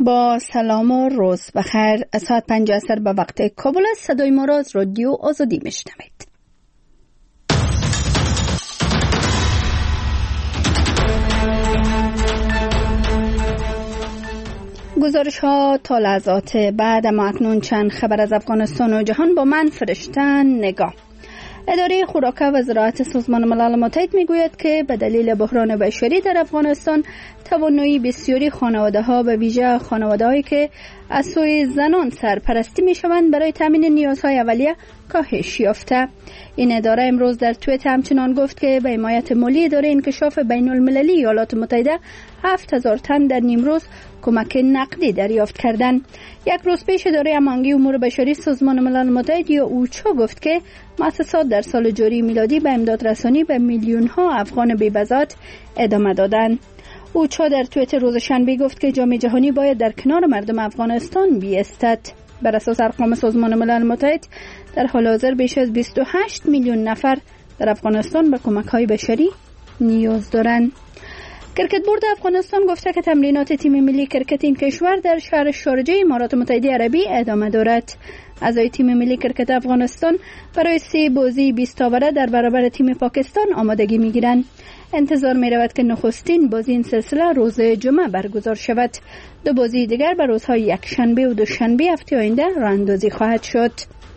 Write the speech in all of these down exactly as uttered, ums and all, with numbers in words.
با سلام و روز بخیر. ساعت پنج عصر به وقت کابل است. صدای ما را از رادیو آزادی میشنوید. گزارش ها تا لحظات بعد، اما اکنون چند خبر از افغانستان و جهان با من فرشتن نگاه. اداره خوراک و زراعت سازمان ملل متحد میگوید که به دلیل بحران بشری در افغانستان توانایی بسیاری خانواده ها، به ویژه خانواده هایی که از سوی زنان سرپرستی می شوند، برای تامین نیازهای اولیه کاهش یافته. این اداره امروز در توییت همچنان گفت که به حمایت مالی اداره انکشاف بین المللی ایالات متحده هفت هزار تن در نیمروز کمک نقدی دریافت کردند. یک روز پیش اداره هماهنگی امور بشری سازمان ملل متحد یا اوچا گفت که مؤسسات در سال جاری میلادی به امداد رسانی به میلیون ها افغان بی‌بضاعت ادامه دادند. اوچا در توییت روز شنبه گفت که جامعه جهانی باید در کنار مردم افغانستان بایستد. بر اساس ارقام سازمان ملل متحد در حال حاضر بیش از بیست و هشت میلیون نفر در افغانستان به کمک‌های بشری نیاز دارند. کرکت بورد افغانستان گفته که تمرینات تیم ملی کرکت این کشور در شهر شارجه امارات متحده عربی ادامه دارد. اعضای تیم ملی کرکت افغانستان برای سه بازی بیست اوره در برابر تیم پاکستان آمادگی می‌گیرند. انتظار می‌رود که نخستین بازی این سلسله روز جمعه برگزار شود. دو بازی دیگر بر روزهای یکشنبه و دوشنبه هفته آینده راه‌اندازی خواهد شد.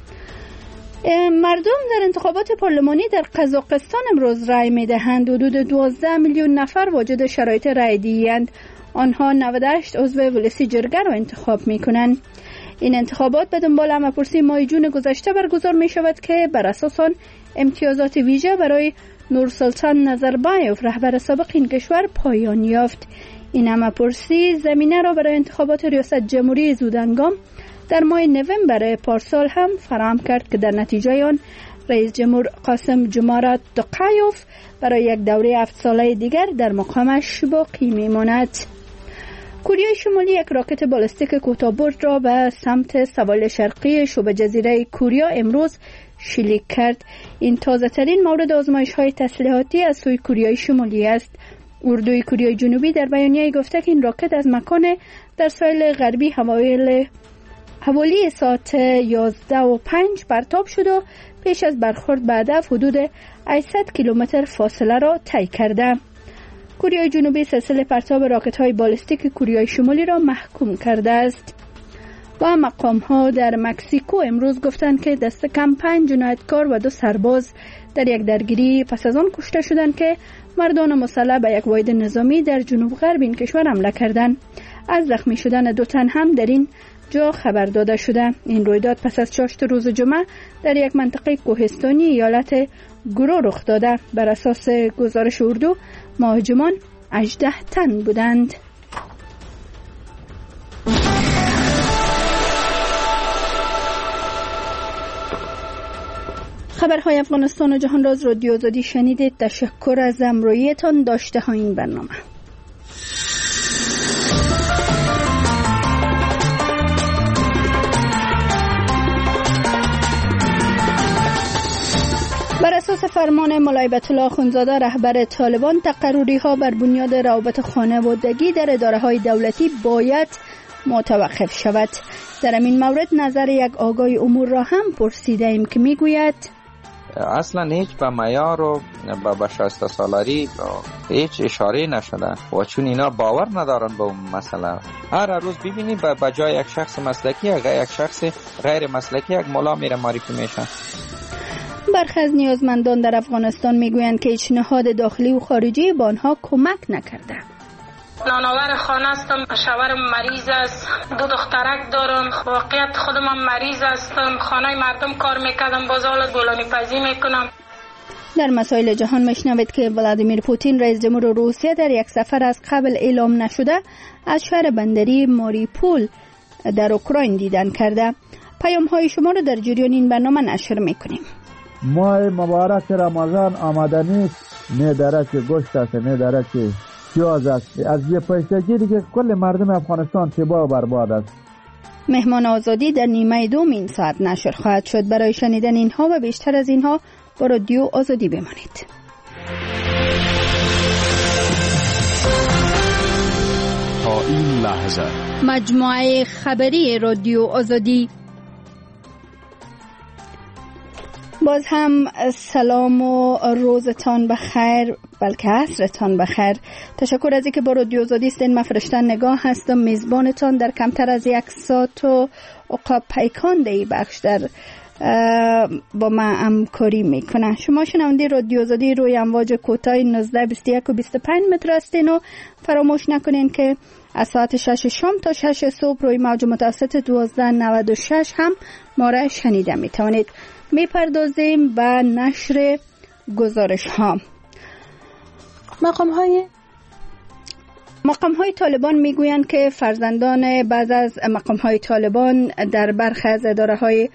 مردم در انتخابات پارلمانی در قزاقستان امروز رای می‌دهند. حدود دوازده میلیون نفر واجد شرایط رای دهی‌اند. آنها نود و هشت عضو ولسی جرگه را انتخاب می‌کنند. این انتخابات به دنبال همه‌پرسی ماه جون گذشته برگزار می‌شود که بر اساس آن امتیازات ویژه برای نورسلطان نظربایف رهبر سابق این کشور پایان یافت. این همه‌پرسی زمینه را برای انتخابات ریاست جمهوری زودهنگام در ماه نوامبر پارسال هم فراهم کرد که در نتیجه آن رئیس جمهور قاسم جمارت توقایف برای یک دوره هفت ساله دیگر در مقامش باقی میماند. کره شمالی یک راکت بالستیک کوتاه‌برد را به سمت سواحل شرقی شبه جزیره کره امروز شلیک کرد. این تازه ترین مورد آزمایش های تسلیحاتی از سوی کره شمالی است. اردوی کره جنوبی در بیانیه گفته که این راکت از مکان در ساحل غربی حوالی حوالی ساعت یازده و پنج پرتاب شد و پیش از برخورد به هدف حدود هشتصد کیلومتر فاصله را طی کرده. کره جنوبی سلسله پرتاب راکت های بالستیک کره شمالی را محکوم کرده است. و مقام ها در مکزیکو امروز گفتند که دست کم پنج جنایتکار و دو سرباز در یک درگیری پس از آن کشته شدند که مردان مسلح به یک واحد نظامی در جنوب غرب این کشور حمله کردند. از زخمی شدن دو تن هم در این جا خبر داده شده. این رویداد پس از چاشت روز جمعه در یک منطقه کوهستانی ایالت گرو رخ داده. بر اساس گزارش اردو مهاجمان هجده تن بودند. خبرهای افغانستان و جهان را از رادیو آزادی شنیدید. تشکر از همراهیتان. داشته ها این برنامه. بر اساس فرمان مولای بیت الله اخوندزاده رهبر طالبان، تقرری ها بر بنیاد روابط خانوادگی در اداره های دولتی باید متوقف شود. در این مورد نظر یک آگاه امور را هم پرسیده ایم که میگوید اصلا هیچ به معیار و به شایسته سالاری هیچ اشاره نشده و چون اینا باور ندارن به اون مسئله. هر روز ببینی به جای یک شخص مسلکی یک شخص غیر مسلکی یک مولا میره معرفی میشه. برخی از نیازمندان در افغانستان میگویند که هیچ نهاد داخلی و خارجی به آنها کمک نکرده. نانآور خانه هستم، شوهرم مریض است، دو دخترک دارم، واقعیت خودم هم مریض هستم، خانه مردم کار میکردم، باز حالا گلانی پزی میکنم. در مسائل جهان میشنوید که ولادیمیر پوتین رئیس جمهور روسیه در یک سفر از قبل اعلام نشده از شهر بندری ماریپول در اوکراین دیدن کرده. پیام های شما را در جریان این برنامه نشر میکنیم. ماه مبارک رمضان آمدنی، نه درک گوشت است، نه درک پیاز است. از یه پیشگیری دیگه کل مردم افغانستان تباه و برباد است. مهمان آزادی در نیمه دوم این ساعت نشر خواهد شد. برای شنیدن اینها و بیشتر از اینها با رادیو آزادی بمانید. تا این لحظه مجموعه خبری رادیو آزادی. باز هم سلام و روزتان بخیر، بلکه عصرتان بخیر. تشکر از اینکه با رادیو آزادی هستین. من فرشتن نگاه هستم، میزبانتان در کمتر از یک ساعت و عقاب پیکان دی بخش در با من همکاری میکنه. شما شنونده رادیو آزادی روی امواج کوتاه نوزده بیست و یک و بیست و پنج متر هستین و فراموش نکنین که از ساعت شش شام تا شش صبح روی موج متوسط دوازده نود و شش هم ما را شنیده میتوانید. میپردازیم به نشر گزارش ها. مقام های مقام های طالبان میگویند که فرزندان بعض از مقام های طالبان در برخی از اداره های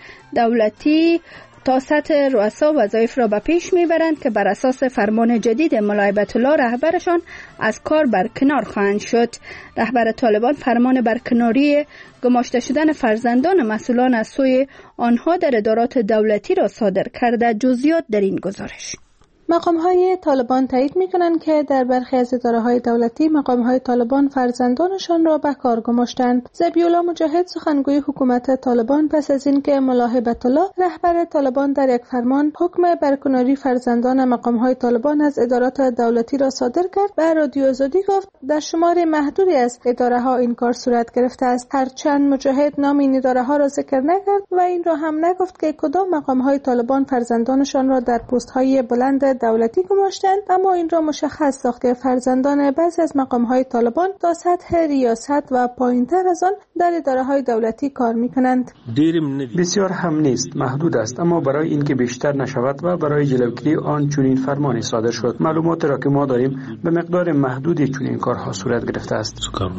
دولتی تا سطح رؤسا وظایف را به پیش میبرند که بر اساس فرمان جدید مولای بیت الله رهبرشان از کار برکنار خواهند شد. رهبر طالبان فرمان برکناری گماشته شدن فرزندان مسئولان از سوی آنها در ادارات دولتی را صادر کرده. جزئیات در این گزارش. مقام‌های طالبان تایید می‌کنند که در برخی از اداره‌های دولتی مقام‌های طالبان فرزندانشان را به کار گماشتند. ذبیح‌الله مجاهد سخنگوی حکومت طالبان پس از اینکه مولای بیت الله رهبر طالبان در یک فرمان حکم برکناری فرزندان مقام‌های طالبان از ادارات دولتی را صادر کرد، به رادیو آزادی گفت در شمار محدودی از اداره‌ها این کار صورت گرفته است. هرچند مجاهد نام این اداره‌ها را ذکر نکرد و این را هم نگفت که کدام مقام‌های طالبان فرزندانشان را در پست‌های بلند دولتی گماشتند، اما این را مشخص ساخت که فرزندان بعضی از مقام‌های طالبان تا سطح ریاست و پایین‌تر از آن در اداره‌های دولتی کار می‌کنند. بسیار هم نیست، محدود است، اما برای اینکه بیشتر نشود و برای جلوگیری آن چنین فرمانی صادر شد. معلوماتی را که ما داریم به مقدار محدودی چنین کارها صورت گرفته است.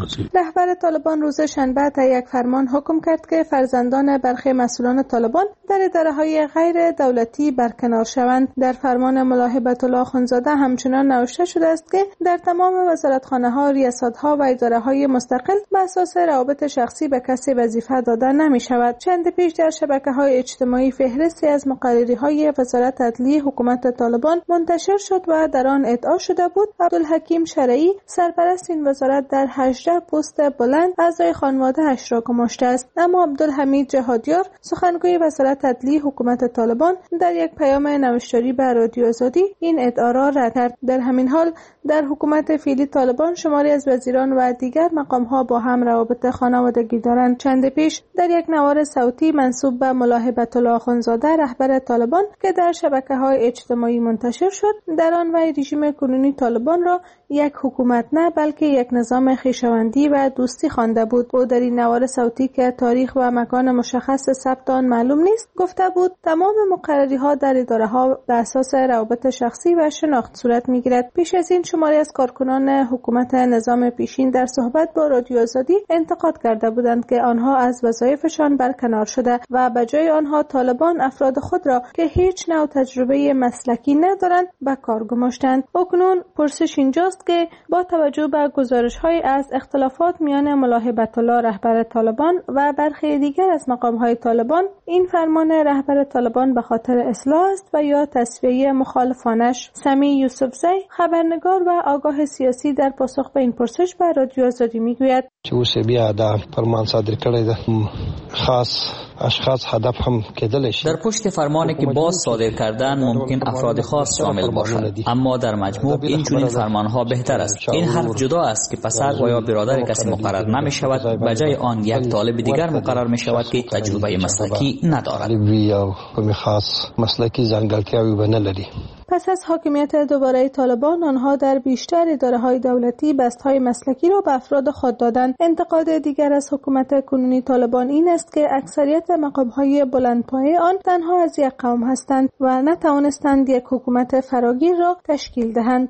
رهبر طالبان روز شنبه تا یک فرمان حکم کرد که فرزندان برخی مسئولان طالبان در اداره‌های غیر دولتی برکنار شوند. در فرمان مولای بیت الله اخوندزاده همچنان نوشته شده است که در تمام وزارتخانه‌ها، ریاست‌ها و اداره‌های مستقل به اساس روابط شخصی به کسی وظیفه داده نمی‌شود. چند پیش در شبکه‌های اجتماعی فهرستی از مقرری‌های وزارت عدلیه حکومت طالبان منتشر شد و در آن ادعا شده بود عبدالحکیم شرعی سرپرست این وزارت در هجده پست بلند اعضای خانواده‌اش را گماشته است. اما عبدالحمید جهادیار سخنگوی وزارت عدلیه حکومت طالبان در یک پیام نوشتاری به رادیو آزادی این ادعا را رد کرد. در همین حال در حکومت فعلی طالبان شماری از وزیران و دیگر مقام‌ها با هم روابط خانوادگی دارند. چند پیش در یک نوار صوتی منسوب به مولای بیت الله اخوندزاده رهبر طالبان که در شبکه‌های اجتماعی منتشر شد، در آن وی رژیم کنونی طالبان را یک حکومت نه بلکه یک نظام خویشاوندی و دوستی خوانده بود. او در این نوار صوتی که تاریخ و مکان مشخص ثبت آن معلوم نیست گفته بود تمام مقرری‌ها در اداره‌ها بر اساس روابط شخصی و شناخت صورت می‌گیرد. پیش از این شماری از کارکنان حکومت نظام پیشین در صحبت با رادیو آزادی انتقاد کرده بودند که آنها از وظایفشان برکنار شده و به جای آنها طالبان افراد خود را که هیچ نوع تجربه مسلکی ندارند به کار گماشتند. اکنون پرسش اینجاست که با توجه به گزارش‌های از اختلافات میان مولای بیت الله رهبر طالبان و برخی دیگر از مقام‌های طالبان، این فرمان رهبر طالبان به خاطر اصلاح است و یا تصفیه مخالفانش؟ سمی یوسفزی خبرنگار و آگاه سیاسی در پاسخ به این پرسش به رادیو آزادی میگوید چې اوس بیا دا فرمان صادر کړی ده خاص اشخاص هدف هم کېدلی شي. در پشت فرمانی که باز صادر کردن ممکن افراد خاص شامل باشند، اما در مجموع این چنین فرمانها بهتر است. این حرف جدا است که پسر و یا برادر کسی مقرر نمی شود، به جای آن یک طالب دیگر مقرر می شود که تجربه مسلکی ندارد یا کوم خاص مسلکی ځانګړتیاوې به نه لري. پس از حاکمیت دوباره طالبان، آنها در بیشتر اداره‌های دولتی بست‌های مسلکی را به افراد خود دادند. انتقاد دیگر از حکومت کنونی طالبان این است که اکثریت مقام‌های بلندپایه آن تنها از یک قوم هستند و نتوانستند یک حکومت فراگیر را تشکیل دهند.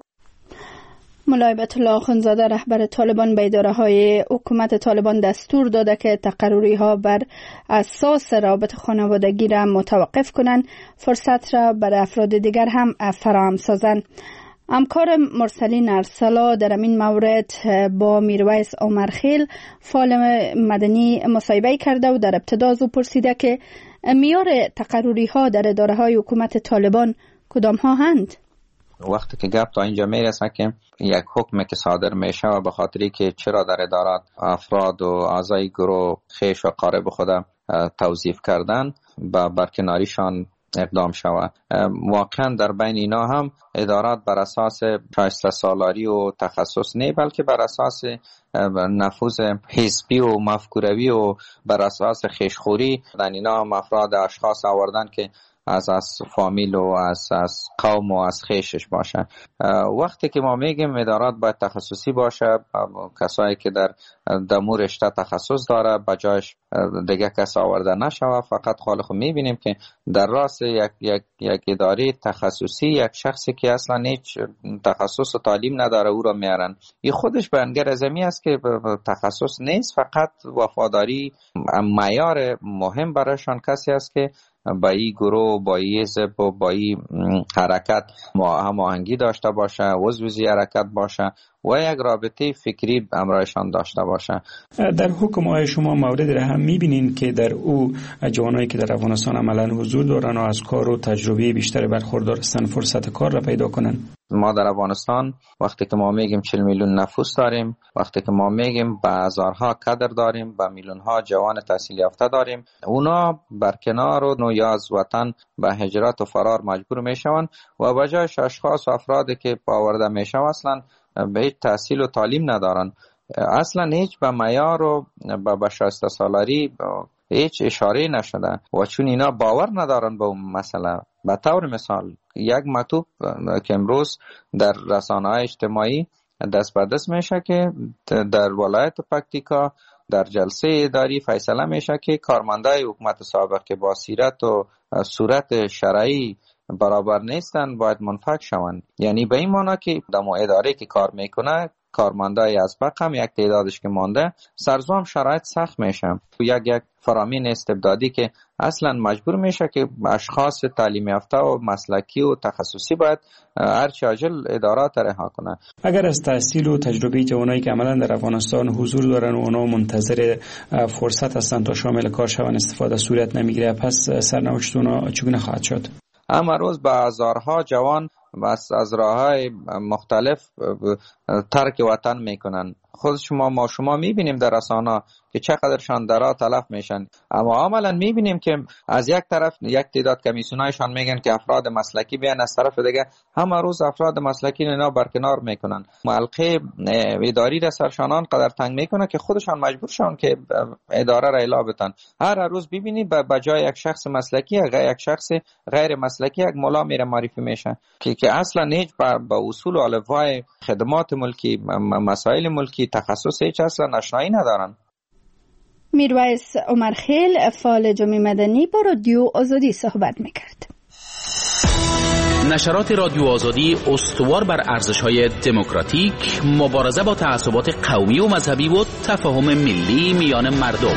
مولای بیت الله اخوندزاده رهبر طالبان به اداره‌های حکومت طالبان دستور داده که تقرری‌ها بر اساس روابط خانوادگی را متوقف کنند، فرصت را برای افراد دیگر هم فراهم سازند. همکار مرسلین ارسلا در این مورد با میرویس عمرخیل فعال مدنی مصاحبه کرده و در ابتدا از او پرسیده که معیار تقرری‌ها در اداره‌های حکومت طالبان کدام ها هستند؟ وقتی که گپ تا اینجا میرسه که یک حکم که صادر میشه و به خاطری که چرا در ادارات افراد و اعضای گروه خیش و قارب خودم توظیف کردن با برکناریشان اقدام شود. واقعا در بین اینا هم ادارات بر اساس شایسته سالاری و تخصص نه، بلکه بر اساس نفوذ حزبی و مفکوروی و بر اساس خیشخوری در اینا هم افراد اشخاص آوردن که از از فامیل و از از قوم و از خیشش باشه. وقتی که ما میگیم ادارات باید تخصصی باشه، کسایی که در دمور رشته تخصص داره بجاش دیگه کس آورده نشوه. فقط خالق میبینیم که در راست یک یک یک اداره تخصصی یک شخصی که اصلا هیچ تخصص و تعلیم نداره او را میارن. این خودش بیانگر ازمی است که تخصص نیست، فقط وفاداری معیار مهم برایشان کسی است که با این گروه، با این حزب و با این حرکت هماهنگی داشته باشه، عضو حرکت باشه و یک رابطه فکری همراهشان داشته باشه. در حکم های شما مورد را هم میبینین که در او جوانایی که در افغانستان عملا حضور دارن و از کار و تجربه بیشتر برخوردار هستن فرصت کار را پیدا کنن؟ ما در افغانستان وقتی که ما میگیم چهل میلیون نفوس داریم، وقتی که ما میگیم به هزارها کادر داریم، به میلیون ها جوان تحصیل یافته داریم، اونا برکنار و یا از وطن به هجرت و فرار مجبور میشوند و بجایش اشخاص و افرادی که آورده میشن اصلا به هیچ تحصیل و تعلیم ندارن، اصلا هیچ به معیار و به شایسته سالاری هیچ اشاره نشده و چون اینا باور ندارن به اون مسئله. به طور مثال یک مکتوب که امروز در رسانه‌های اجتماعی دست به دست میشه که در ولایت پکتیکا در جلسه اداری فیصله میشه که کارمندای حکومت سابق که با سیرت و صورت شرعی برابر نیستن باید منفک شوند. یعنی به این معنی که در اداره که کار میکنه کارمندای از بقم یک تعدادش که مانده سرزام شرایط سخت میشه. یک یک فرامین استبدادی که اصلا مجبور میشه که اشخاص تعلیم یافته و مسلکی و تخصصی باید هرچه عاجل ادارات رها کنه. اگر از تحصیل و تجربه جوانایی که عملا در افغانستان حضور دارن و اونا منتظر فرصت هستن تا شامل کار شون استفاده صورت نمیگیره، پس سرنوشت اونا چگونه خواهد شد؟ اما روز به هزارها جوان بس از راه‌های مختلف ترک وطن میکنن. خود شما ما شما میبینیم در رسانه که چقدرشان درا تلف میشن، اما عملا میبینیم که از یک طرف یک تعداد کمیسیونایشان میگن که افراد مسلکی بیان، از طرف دیگه همه روز افراد مسلکی اینا برکنار میکنن. حلقه اداری را سرشانان قدر تنگ میکنه که خودشان مجبور شون که اداره را الا بتن. هر روز ببینید به جای یک شخص مسلکی یک شخص غیر مسلکی یک ملا میره معرفی میشه که که اصلا هیچ با اصول و الفبای خدمات ملکی، مسائل ملکی، تخصص هیچ اصلا آشنایی ندارن. میرویس عمرخیل فعال جامعه مدنی با رادیو آزادی صحبت میکرد. نشرات رادیو آزادی استوار بر ارزش‌های دموکراتیک، مبارزه با تعصبات قومی و مذهبی و تفاهم ملی میان مردم.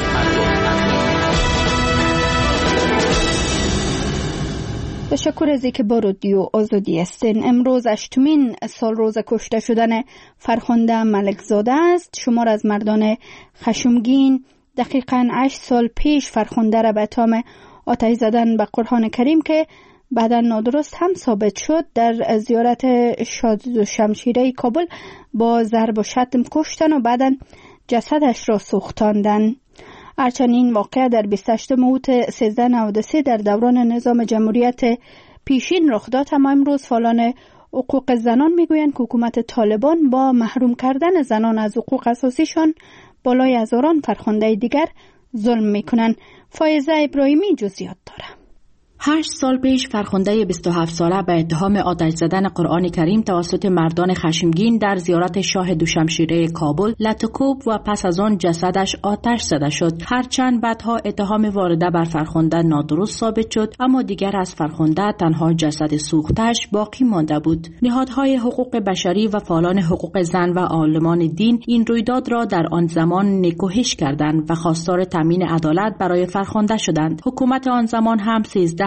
تشکر از اینکه با رادیو آزادی هستین. امروز هشتمین سال روز کشته شدن فرخنده ملکزاده است. شمار از مردان خشمگین دقیقاً هشت سال پیش فرخنده را به اتهام آتش زدن به قرآن کریم که بعدا نادرست هم ثابت شد در زیارت شاد و شمشیره کابل با ضرب و شتم کشتن و بعدا جسدش را سوختاندن. هرچند این واقعه در بیست و هشتم اوت سیزده نود و سه در دوران نظام جمهوریت پیشین رخ داد، اما امروز فعالان حقوق زنان میگویند که حکومت طالبان با محروم کردن زنان از حقوق اساسیشان بالای هزاران فرخنده دیگر ظلم میکنند. فایزه ابراهیمی جزئیات داره. هشت سال پیش فرخنده بیست و هفت ساله به اتهام آتش زدن قرآن کریم توسط مردان خشمگین در زیارت شاه دوشمشیره کابل لطوکوب و پس از آن جسدش آتش زده شد. هرچند بعدها اتهام وارده بر فرخنده نادرست ثابت شد، اما دیگر از فرخنده تنها جسد سوختش باقی مانده بود. نهادهای حقوق بشری و فعالان حقوق زن و عالمان دین این رویداد را در آن زمان نکوهش کردند و خواستار تامین عدالت برای فرخنده شدند. حکومت آن زمان هم سیزده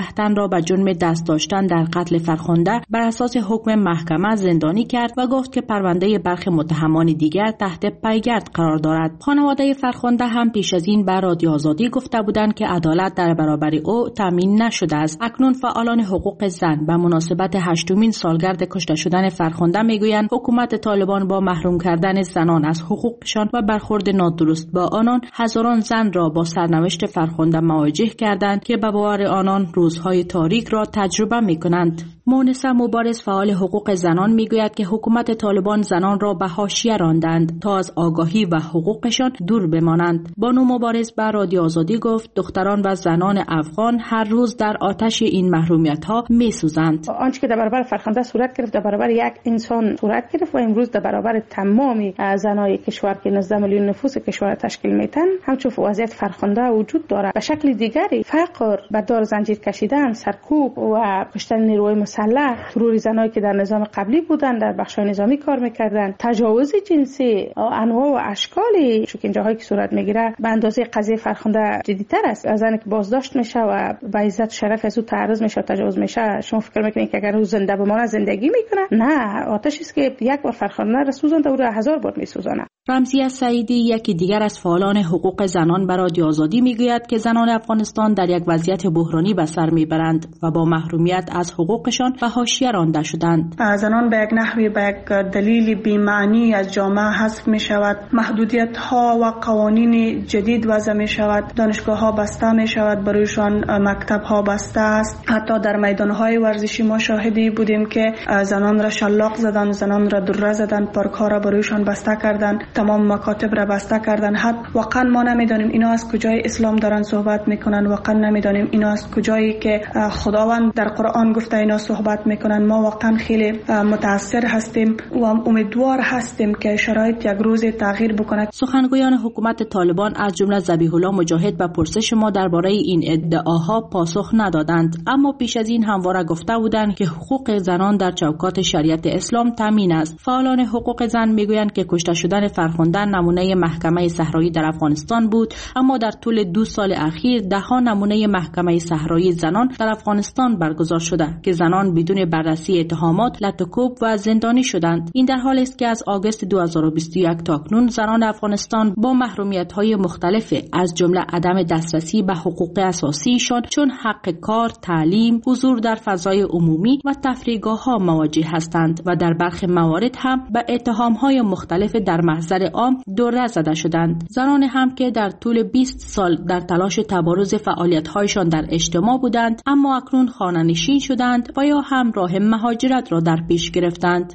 ده تن را به جرم دست داشتن در قتل فرخنده بر اساس حکم محکمه زندانی کرد و گفت که پرونده برخی متهمان دیگر تحت پیگرد قرار دارد. خانواده فرخنده هم پیش از این به رادیو آزادی گفته بودند که عدالت در برابر او تامین نشده است. اکنون فعالان حقوق زن به مناسبت هشتمین سالگرد کشته شدن فرخنده میگویند حکومت طالبان با محروم کردن زنان از حقوقشان و برخورد نادرست با آنان هزاران زن را با سرنوشت فرخنده مواجه کردند که به باور آنان روزهای تاریک را تجربه میکنند. مونسه مبارز فعال حقوق زنان میگوید که حکومت طالبان زنان را به حاشیه راندند تا از آگاهی و حقوقشان دور بمانند. بانو مبارز به رادیو آزادی گفت دختران و زنان افغان هر روز در آتش این محرومیت‌ها میسوزند. آنچه که در برابر فرخنده صورت گرفت در برابر یک انسان صورت گرفت و امروز در برابر تمام زنای کشور که نوزده میلیون نفوس کشور تشکیل میتن همچون وضعیت فرخنده وجود دارد. به شکل دیگری فقر، به دار زنجیر کشیدن، سرکوب و کشتن نیروی مسلح، ترور زنایی که در نظام قبلی بودند در بخش‌های نظامی کار میکردند، تجاوز جنسی انواع و اشکالی چون جاهایی که صورت میگیره به اندازه قضیه فرخنده جدی‌تر است. از زنی که بازداشت میشه و به عزت شرف از او تعرض میشه و تجاوز میشه، شما فکر میکنید که اگر او زنده بمانه زندگی میکنه؟ نه، آتشی است که یک بار فرخنده را سوزانده او را هزار بار میسوزانه. رمزیه سعیدی یکی دیگر از فعالان حقوق زنان به رادیو آزادی میگوید که زنان افغانستان در یک وضعیت بحرانی به سر میبرند و با محرومیت از حقوقشان به حاشیه رانده شدند. زنان به یک نحوی به یک دلیل بی‌معنی از جامعه حذف می شود. محدودیت ها و قوانین جدید وضع می شود. دانشگاه ها بسته می شود، برایشان مکتب ها بسته است. حتی در میدان های ورزشی ما شاهدی بودیم که زنان را شلاق زدن، زنان را دره زدن، پارک ها را برایشان بسته کردن، تمام مکاتب را بسته کردن. حتی واقعا ما نمیدانیم اینا از کجای اسلام دارن صحبت میکنن، واقعا نمیدانیم اینا از کجایی که خداوند در قرآن گفته اینا صحبت میکنن. ما واقعا خیلی متاثر هستیم و امیدوار هستیم که شرایط یک روز تغییر بکند. سخنگویان حکومت طالبان از جمله ذبیح الله مجاهد به پرسش ما درباره این ادعاها پاسخ ندادند، اما پیش از این همواره گفته بودند که حقوق زنان در چوکات شریعت اسلام تامین است. فعالان حقوق زن میگویند که کشته شدن فرخنده نمونه محکمه صحرایی در افغانستان بود، اما در طول دو سال اخیر ده ها نمونه محکمه صحرایی زنان در افغانستان برگزار شده که زنان بدون بررسی اتهامات لطوکوب و زندانی شدند. این در حالی است که از آگوست دو هزار و بیست و یک تا اکنون زنان افغانستان با محرومیت‌های مختلف از جمله عدم دسترسی به حقوق اساسیشان چون حق کار، تعلیم، حضور در فضای عمومی و تفریحگاه‌ها مواجه هستند و در برخی موارد هم به اتهام‌های مختلف در محضر عام دوره زده شدند. زنان هم که در طول بیست سال در تلاش تبارز فعالیت‌هایشان در اجتماع بودند اما اکنون خانه‌نشین شدند و یا هم راه مهاجرت را در پیش گرفتند.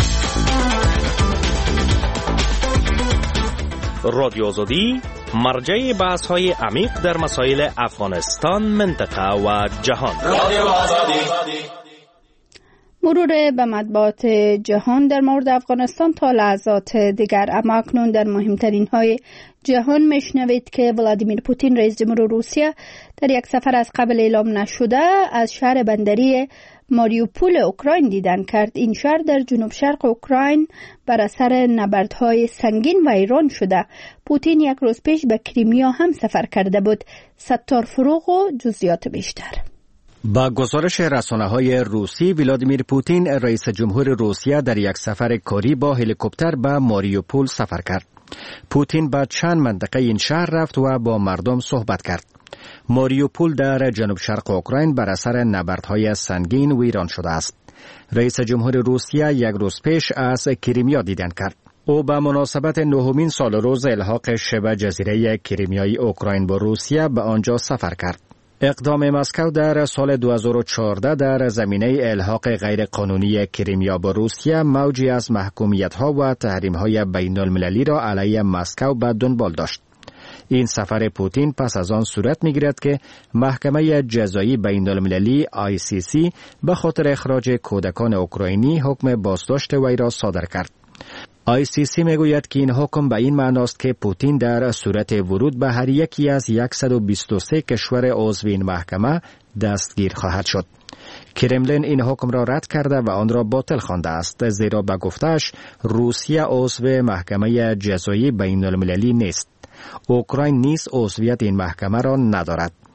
رادیو آزادی مرجع بحث‌های عمیق در مسائل افغانستان، منطقه و جهان. رادیو آزادی. مرور به مطبوعات جهان در مورد افغانستان تا لحظات دیگر. اما اکنون در مهمترین های جهان میشنوید که ولادیمیر پوتین رئیس جمهور روسیه در یک سفر از قبل اعلام نشده از شهر بندری ماریوپول اوکراین دیدن کرد. این شهر در جنوب شرق اوکراین بر اثر نبردهای سنگین ویران شده. پوتین یک روز پیش به کریمیا هم سفر کرده بود. ستار فروغ و جزئیات بیشتر. با گزارش رسانه‌های روسی، ولادیمیر پوتین رئیس جمهور روسیه در یک سفر کاری با هلیکوپتر به ماریوپول سفر کرد. پوتین به چند منطقه این شهر رفت و با مردم صحبت کرد. ماریوپول در جنوب شرق اوکراین بر اثر نبردهای سنگین ویران شده است. رئیس جمهور روسیه یک روز پیش از کریمیا دیدن کرد. او به مناسبت نهمین سال روز الحاق شبه جزیره کریمیایی اوکراین با روسیه به آنجا سفر کرد. اقدام مسکو در سال دو هزار و چهارده در زمینه الحاق غیرقانونی کریمیا با روسیه موجی از محکومیت‌ها و تحریم‌های بین‌المللی را علیه مسکو به دنبال داشت. این سفر پوتین پس از آن صورت می‌گیرد که محکمه جزایی بین‌المللی آی سی سی به خاطر اخراج کودکان اوکراینی حکم بازداشت وی را صادر کرد. آی سی سی میگوید که این حکم به این معناست که پوتین در صورت ورود به هر یکی از صد و بیست و سه کشور عضو این محکمه دستگیر خواهد شد. کرملین این حکم را رد کرده و آن را باطل خوانده است، زیرا به گفته‌اش روسیه عضو محکمه جزایی بین المللی نیست. اوکراین نیز عضویت این محکمه را ندارد.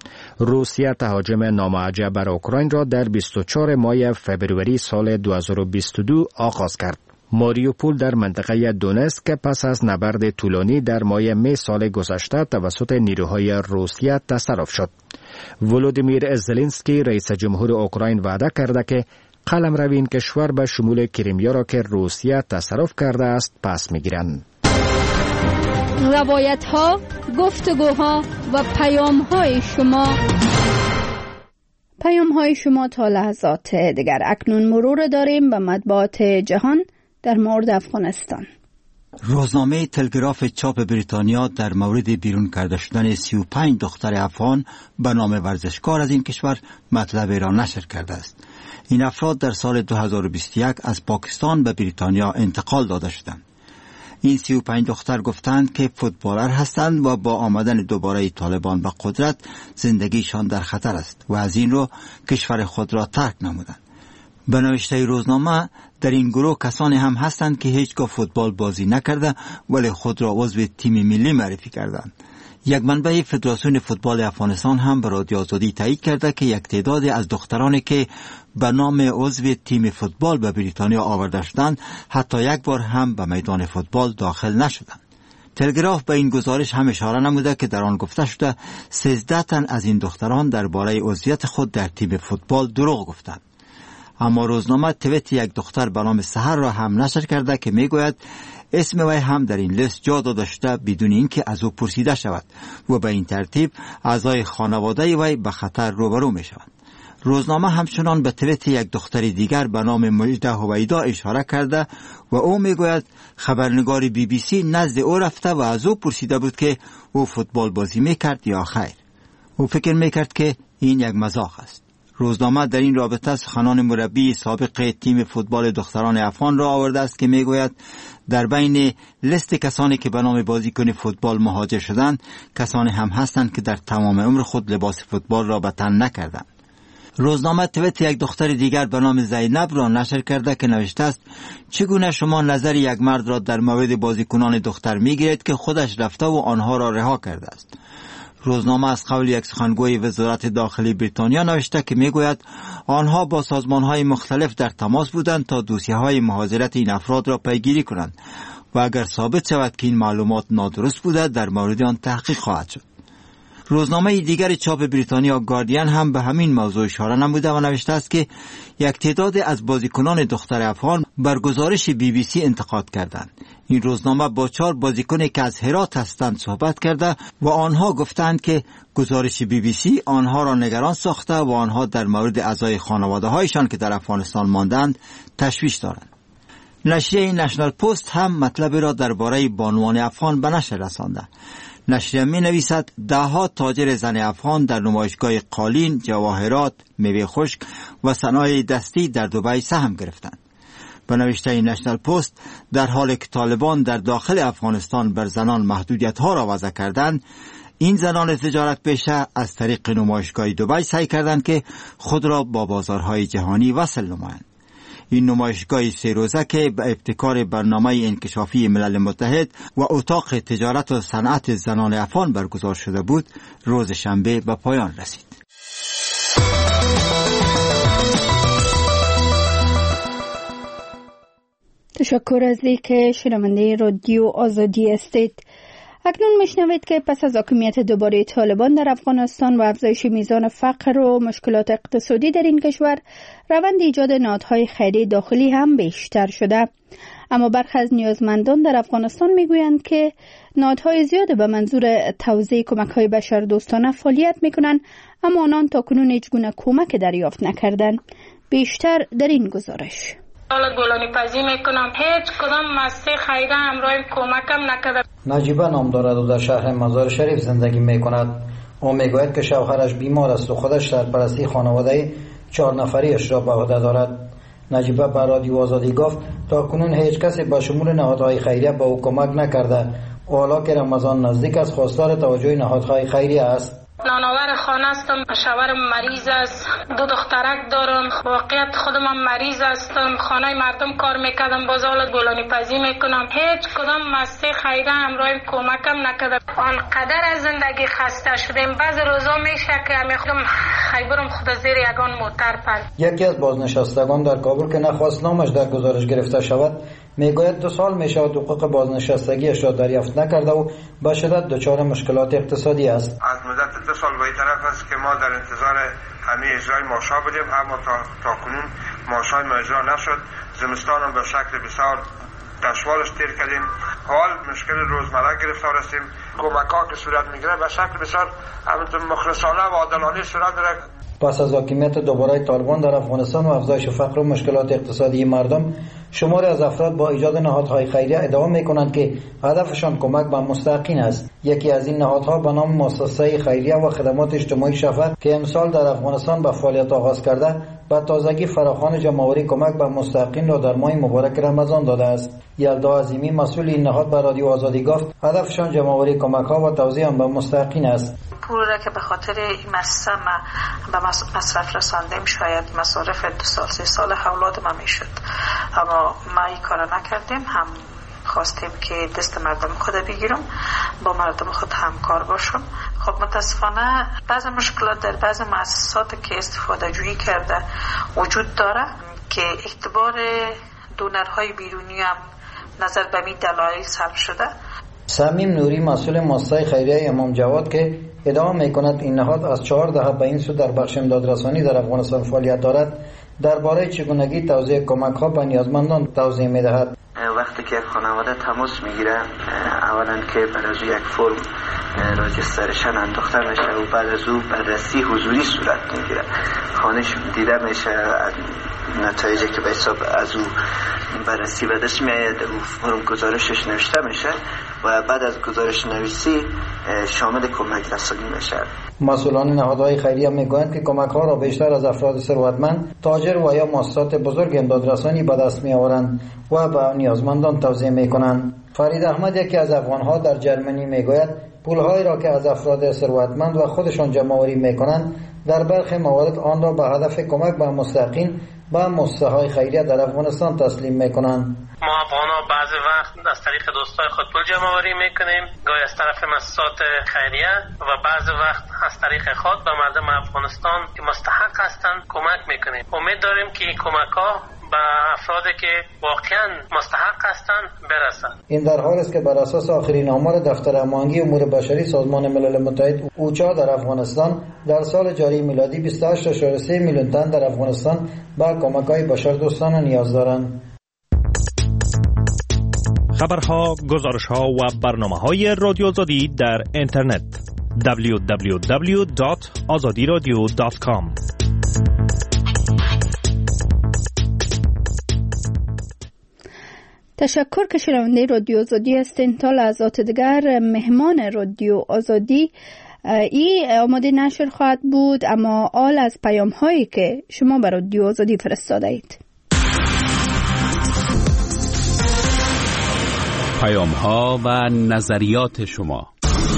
روسیه تهاجم نامعجب بر اوکراین را در بیست و چهارم ماه فوریه سال دو هزار و بیست و دو آغاز کرد. ماریوپول در منطقه دونتسک پس از نبرد طولانی در ماه می سال گذشته توسط نیروهای روسیه تصرف شد. ولودیمیر زلنسکی رئیس جمهور اوکراین وعده کرده که قلمرو این کشور به شمول کریمیا را که روسیه تصرف کرده است پس میگیرند. روایت ها، گفتگوها و پیام های شما پیام های شما تا لحظات دیگر. اکنون مرور داریم به مطبوعات جهان در مورد افغانستان. روزنامه تلگراف چاپ بریتانیا در مورد بیرون کرده شدن سی و پنج دختر افغان به نام ورزشکار از این کشور مطلب را نشر کرده است. این افراد در سال دو هزار و بیست و یک از پاکستان به بریتانیا انتقال داده شدند. این سی و پنج دختر گفتند که فوتبالر هستند و با آمدن دوباره طالبان به قدرت زندگیشان در خطر است و از این رو کشور خود را ترک نمودند. به نوشته روزنامه در این گروه کسانی هم هستند که هیچگاه فوتبال بازی نکرده ولی خود را عضو تیم ملی معرفی کردند. یک منبع فدراسیون فوتبال افغانستان هم به رادیو آزادی تایید کرده که یک تعداد از دخترانی که به نام عضو تیم فوتبال به بریتانیا آورده شدند حتی یک بار هم به میدان فوتبال داخل نشدند. تلگراف به این گزارش هم اشاره نموده که در آن گفته شده سیزده تن از این دختران درباره عضویت خود در تیم فوتبال دروغ گفتند. اما روزنامه توییت یک دختر به نام سحر را هم نشر کرده که میگوید اسم وی هم در این لیست جا داده شده بدون اینکه از او پرسیده شود و به این ترتیب اعضای خانواده وی به خطر روبرو می شوند. روزنامه همچنان به توییت یک دختر دیگر به نام مجده هویدا اشاره کرده و او میگوید خبرنگار بی بی سی نزد او رفته و از او پرسیده بود که او فوتبال بازی میکرد یا خیر. او فکر میکرد که این یک مزاح است. روزنامه در این رابطه سخنان مربی سابق تیم فوتبال دختران افغان را آورده است که میگوید در بین لیست کسانی که به نام بازیکن فوتبال مهاجر شدند کسانی هم هستند که در تمام عمر خود لباس فوتبال را به تن نکردند. روزنامه توییت یک دختر دیگر به نام زینب را نشر کرده که نوشته است چگونه شما نظر یک مرد را در مورد بازیکنان دختر میگیرید که خودش رفته و آنها را رها کرده است. روزنامه از قول یک سخنگوی وزارت داخلی بریتانیا نوشته که میگوید آنها با سازمانهای مختلف در تماس بودند تا دوسیه‌های مهاجرت این افراد را پیگیری کنند و اگر ثابت شود که این معلومات نادرست بوده در مورد آن تحقیق خواهد شد. روزنامه دیگر چاپ بریتانیا گاردین هم به همین موضوع اشاره نموده و نوشته است که یک تعداد از بازیکنان دختر افغان بر گزارش بی بی سی انتقاد کردند. این روزنامه با چهار بازیکنی که از هرات هستند صحبت کرده و آنها گفتند که گزارش بی بی سی آنها را نگران ساخته و آنها در مورد اعضای خانواده هایشان که در افغانستان ماندند تشویش دارند. نشریه نشنال پست هم مطلب را درباره بانوان افغان به نشر رسانده. نشریه می نویسد دهها تاجر زن افغان در نمایشگاه قالین، جواهرات، میوه خشک و صنایع دستی در دبی سهم گرفتند. به نوشته نشنال پست در حالی که طالبان در داخل افغانستان بر زنان محدودیت ها را وضع کردند، این زنان تجارت پیشه از طریق نمایشگاه دبی سعی کردند که خود را با بازارهای جهانی وصل نمایند. این نمایشگاه سه روزه که به ابتکار برنامه انکشافی ملل متحد و اتاق تجارت و صنعت زنان افغان برگزار شده بود، روز شنبه به پایان رسید. تشکر از اینکه شنونده رادیو آزادی هستید. اکنون میشنوید که پس از حاکمیت دوباره طالبان در افغانستان و افزایش میزان فقر و مشکلات اقتصادی در این کشور، روند ایجاد نهادهای خیری داخلی هم بیشتر شده. اما برخی از نیازمندان در افغانستان میگویند که نهادهای زیاد به منظور توزیع کمک‌های بشردوستانه فعالیت میکنند، اما آنان تاکنون هیچ گونه کمک دریافت نکردند. بیشتر در این گزارش. حالا گلانی پزی میکنم هیچ کدام مسته خیره همراه کمکم نکرده. نجیبه نام دارد و در شهر مزار شریف زندگی میکند. او میگوید که شوهرش بیمار است و خودش سرپرستی خانواده چهار نفریش را به عهده دارد. نجیبه به رادیو آزادی گفت تا کنون هیچ کسی به شمول نهادهای خیریه به او کمک نکرده و حالا که رمضان نزدیک است خواستار توجه نهادهای خیریه است. نانآور خانه هستم، شوهرم مریض است، دو دخترک دارم. واقعیت خودم هم مریض هستم، خانه مردم کار میکردم، باز حالت گلانی پزی میکنم. هیچ کدام مسته خیره همراهیم کمکم نکرده. آنقدر از زندگی خسته شدیم، بعض روزا میشه که همه خودم خیبرم خود زیر یگان موتر پر. یکی از بازنشستگان در کابل که نخواست نامش در گزارش گرفته شود میگوید دو سال می شود حقوق بازنشستگیش را دریافت نکرده و به شدت دچار مشکلات اقتصادی است. از مدت دو سال به این طرف است که ما در انتظار همه اجرای ماشا بودیم، اما تا تا کنون ماشای ما اجرا نشد. زمستان هم به شکل بسیار دشوارش تیر کردیم. حال مشکل روزمره گرفتار هستیم. کمک ها که صورت میگیره به شکل بسیار همینطور مخلصانه و عادلانه صورت میگیره. پس از حاکمیت دوباره طالبان در افغانستان و افزایش فقر و مشکلات اقتصادی مردم، شماری از افراد با ایجاد نهادهای خیریه ادعا میکنند که هدفشان کمک به مستحقین است. یکی از این نهادها به نام مؤسسه خیریه و خدمات اجتماعی شفق که امسال در افغانستان به فعالیت آغاز کرده، به تازگی فراخوان جمع‌آوری کمک به مستحقین را در ماه مبارک رمضان داده است. یلدا عظیمی مسئول این نهاد به رادیو آزادی گفت هدفشان جمع‌آوری کمک‌ها و توزیع آن به مستحقین است. پول را که به خاطر این مؤسسه ما به مصرف رساندیم، شاید مصارف دو سال سه سال اولاد ما میشد، اما ما این کار نکردیم. هم خواستیم که دست مردم خود بگیرم، با مردم خود همکار باشم. خب متاسفانه بعض مشکلات در بعض مؤسسات که استفاده جویی کرده وجود داره که اعتبار دونرهای بیرونی هم نظر به می دلایل صرف شده. صمیم نوری مسئول مؤسسه خیریه امام جواد که ادعا میکند این نهاد از چهار دهه به این سو در بخش امدادرسانی در افغانستان فعالیت دارد، درباره چگونگی توزیع کمک‌ها به نیازمندان توضیح می‌دهد. وقتی که خانواده تماس میگیره، اولا که برای یک فرم راجسترشن انداخته میشه و بعد از او بررسی حضوری صورت میگیره. خانش دیده میشه نتایجی که به حساب از او بررسی به دست میاد، او فرم گزارشش نوشته میشه و بعد از گزارش نویسی شامل کمک رسانی میشه. مسئولان نهادهای خیریه میگویند که کمک‌ها را بیشتر از افراد ثروتمند، تاجر و یا مؤسسات بزرگ امدادرسانی به دست میآورند و به نیازمندان توزیع میکنند. فرید احمد یکی از افغانها در جرمنی میگوید پولهایی را که از افراد ثروتمند و خودشان جمع‌آوری میکنند در برخی موارد آن را به هدف کمک به مستحقین و مؤسسه‌های خیریه در افغانستان تسلیم میکنند. ما افغان‌ها بعضی وقت از طریق دوستای خود پول جمع‌آوری میکنیم، گاهی از طرف مؤسسات خیریه و بعضی وقت از طریق خود به مردم افغانستان که مستحق هستند کمک میکنیم. امید داریم که این کمک‌ها به افرادی که واقعا مستحق هستند برسند. این در حالی است که بر اساس آخرین آمار دفتر هماهنگی امور بشری سازمان ملل متحد اوچا در افغانستان در سال جاری میلادی بیست و هشت ممیز سه میلیون تن در افغانستان به کمک‌های بشردوستانه نیاز دارند. خبرها، گزارش‌ها و برنامه‌های رادیو آزادی در اینترنت دبلیو دبلیو دبلیو دات آزادی رادیو دات کام. تشکر که شنونده رادیو آزادی هستین. تا لحظات دیگر مهمان رادیو آزادی ای آماده نشر خواهد بود، اما آل از پیام هایی که شما بر رادیو آزادی فرستاده اید. پیام ها و نظریات شما.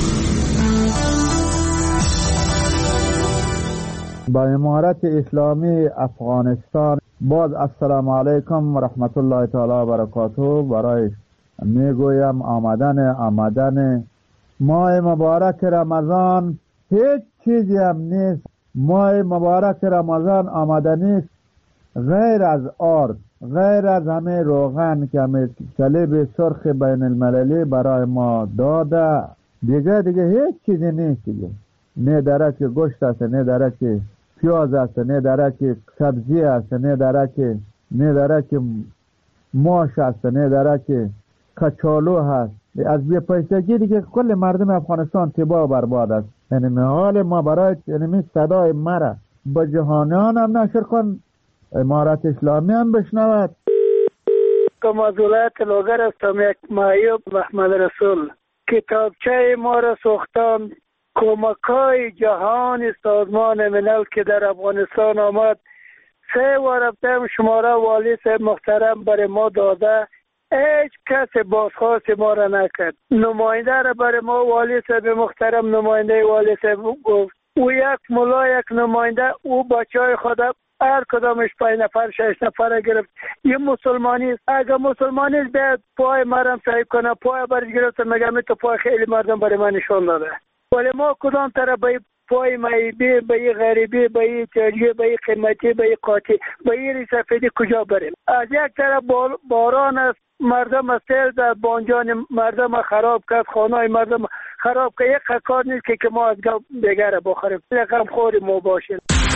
با امارت اسلامی افغانستان باز السلام علیکم و رحمت الله تعالی و برکاته. برای میگویم آمدن آمدن ماه مبارک رمضان هیچ چیزی هم نیست. ماه مبارک رمضان آمدنی غیر از آرد، غیر از همه روغن که همه صلیب سرخ بین المللی برای ما داده، دیگه دیگه هیچ چیزی نیست دیگه. نه درک گوشت است، نه درک پیاز است، نه درک سبزی است، نه درک نه درک ماش است، نه درک کچالو هست. از بی پیسگی دیگه کل مردم افغانستان تباه و برباد است. یعنی حال ما برای یعنی صدای مرا به جهانیان هم نشر کن، امارت اسلامی هم بشنود. کم از ولایت لوگر هستم، یک معیوب محمد رسول. کتابچه ما را سوختان. کمک‌های جهان سازمان ملل که در افغانستان آمد سه و رفتم شماره والی صاحب محترم برای ما داده، هیچ کس بازخواست ما را نکرد. نماینده را برای ما والی صاحب محترم نماینده والی صاحب گفت او یک ملا یک نماینده او بچه های خود هر کدامش پنج نفر شش نفر گرفت. یه مسلمانی است، اگر مسلمانی است باید پای مرم صاحب کنه، پای برش گرفت مگه تو پای خیلی مردم برای من نشون داده. ولی ما کدام طرف به پای معیبی، به این غریبی، به این تریه، به این قیمتی، به این قاطی، به این سفیدی کجا بریم؟ از یک طرف باران است، مردم سیل در بانجان مردم خراب کرد، خانه مردم خراب کرد. یک کار نیست که ما از دیگر بخوریم، یک هم خوری ما باشیم.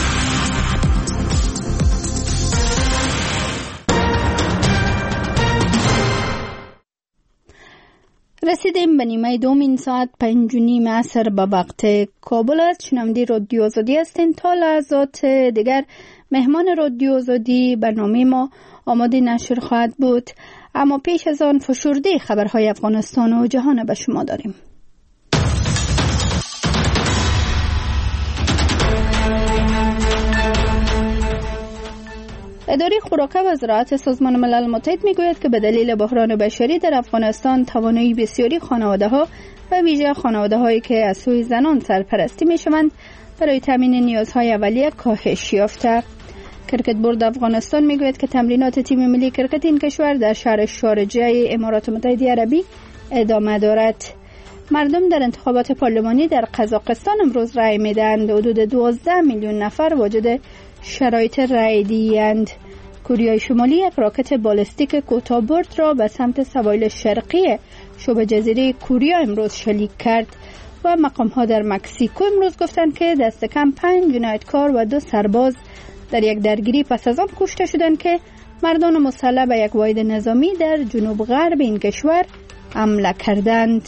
رسیدیم به نیمه دومین ساعت پنج و نیم عصر به وقت کابل است. شنونده رادیو آزادی هستین. تا لحظات دیگر مهمان رادیو آزادی برنامه ما آماده نشر خواهد بود، اما پیش از آن فشرده خبرهای افغانستان و جهان به شما داریم. اداره خوراک و زراعت سازمان ملل متحد میگوید که به دلیل بحران بشری در افغانستان توانایی بسیاری خانواده‌ها و ویژه خانواده‌هایی که از سوی زنان سرپرستی میشوند برای تامین نیازهای اولیه کاهش یافته. کرکت بورد افغانستان میگوید که تمرینات تیم ملی کرکت این کشور در شهر شارجه امارات متحده عربی ادامه دارد. مردم در انتخابات پارلمانی در قزاقستان امروز رای میدهند. حدود دوازده میلیون نفر واجد شرایط رای دهی‌اند. کره شمالی یک راکت بالستیک کوتاه‌برد را به سمت سواحل شرقی شبه جزیره کره امروز شلیک کرد و مقام‌ها در مکزیکو امروز گفتند که دست کم پنج جنایتکار و دو سرباز در یک درگیری پس از آن کشته شدند که مردان مسلح به یک واحد نظامی در جنوب غرب این کشور حمله کردند.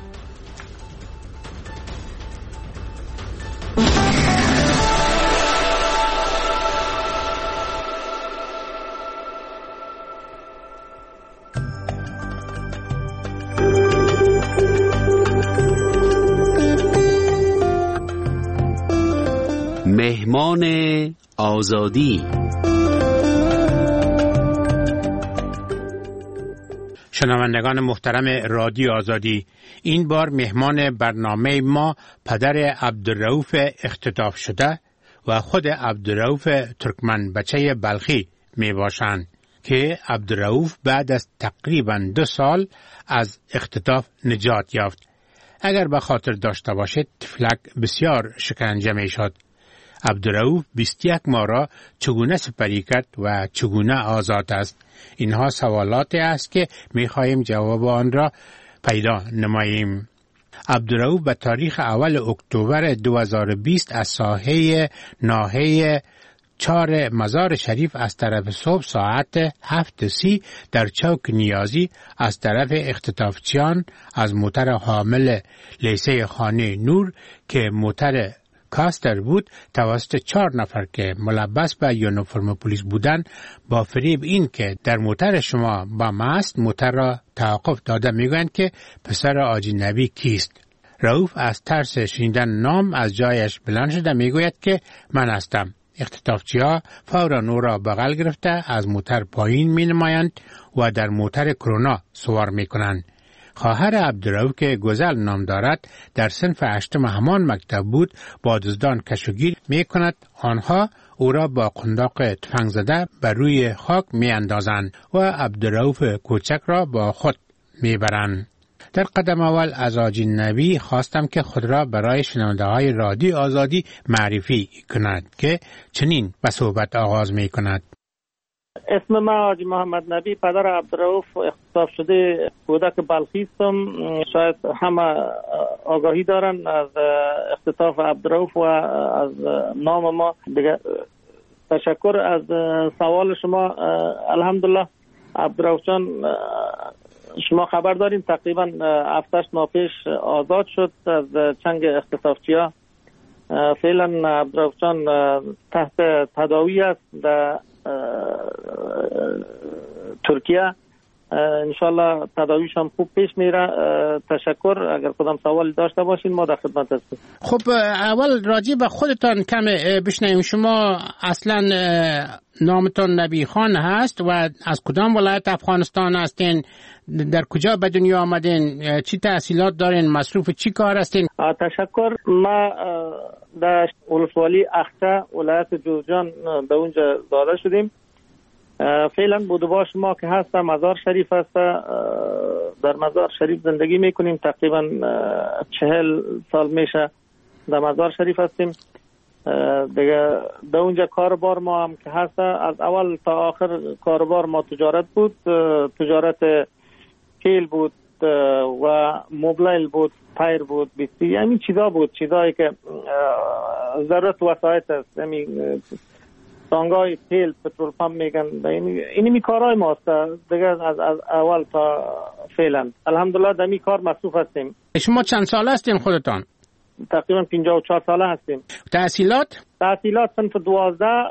مهمان آزادی. شنوندگان محترم رادیو آزادی، این بار مهمان برنامه ما پدر عبدالرؤوف اختطاف شده و خود عبدالرؤوف ترکمن بچه بلخی می باشند که عبدالرؤوف بعد از تقریبا دو سال از اختطاف نجات یافت. اگر به خاطر داشته باشید طفلک بسیار شکنجه می شد. عبدالرؤوف بیست و یک ماه را چگونه سپری کرد و چگونه آزاد است؟ اینها سوالاتی است که می خواهیم جواب آن را پیدا نماییم. عبدالرؤوف به تاریخ اول اکتبر دو هزار و بیست از ساحه ناحیه چهار مزار شریف از طرف صبح ساعت هفت سی در چوک نیازی از طرف اختطافچیان از موتر حامل لیسه خانه نور که موتر کاستر بود توسط چهار نفر که ملبس به یونیفرم پلیس بودند با فریب این که در موتر شما با ماست موتر را توقف داده میگویند که پسر حاجی نبی کیست. رؤوف از ترس شنیدن نام از جایش بلند شده میگوید که من هستم. اختطافچی‌ها فورا او را بغل گرفته از موتر پایین می نمایند و در موتر کرونا سوار می کنند. خواهر عبدالرؤوف که گزل نام دارد در صنف هشتم همان مکتب بود با دزدان کشوگیر می کند. آنها او را با قنداق تفنگ زده بر روی خاک می اندازند و عبدالرؤوف کوچک را با خود می برند. در قدم اول از حاجی نبی خواستم که خود را برای شنونده های رادیو آزادی معرفی کند که چنین به صحبت آغاز می کند. اسم من حاجی محمد نبی، پدر عبدالرؤوف اختطاف شده کودک بلخی هستم. شاید همه آگاهی دارن از اختطاف عبدالرؤوف و از نام ما دیگه. تشکر از سوال شما. الحمدلله عبدالرؤوف جان شما خبر دارین تقریبا هفتش ماه پیش آزاد شد از چنگ اختطافچی‌ها. فعلا عبدالرؤوف جان تحت تداوی است در ترکیه انشالله تداویش هم خوب پیش میره. تشکر. اگر کدام سوال داشته باشین ما در خدمت هستیم. خب اول راجع به خودتان کم بشنویم. شما اصلا نامتان نبی خان هست و از کدام ولایت افغانستان هستین؟ در کجا به دنیا آمدین؟ چی تحصیلات دارین؟ مصروف چی کار هستین؟ تشکر. ما در ولسوالی اخته ولایت جوزجان به اونجا زاده شدیم. فعلا بودباش ما که هست مزار شریف هست. در مزار شریف زندگی میکنیم. تقریبا چهل سال میشه در مزار شریف هستیم. دیگه در اونجا کاربار ما هم که هست از اول تا آخر کاربار ما تجارت بود. تجارت تیل بود و موبایل بود، پایر بود، بیستی، همین چیزا بود، چیزایی که ضرورت وسایت است. همین تانگای تیل پترول پمپ میگن. اینی می کارهای ماست دیگه از, از اول تا فعلا. الحمدلله در می کار مصروف هستیم. شما چند ساله هستین خودتان؟ تقریبا پنجاه و چهار ساله هستیم. تحصیلات؟ تحصیلات صنف دوازده.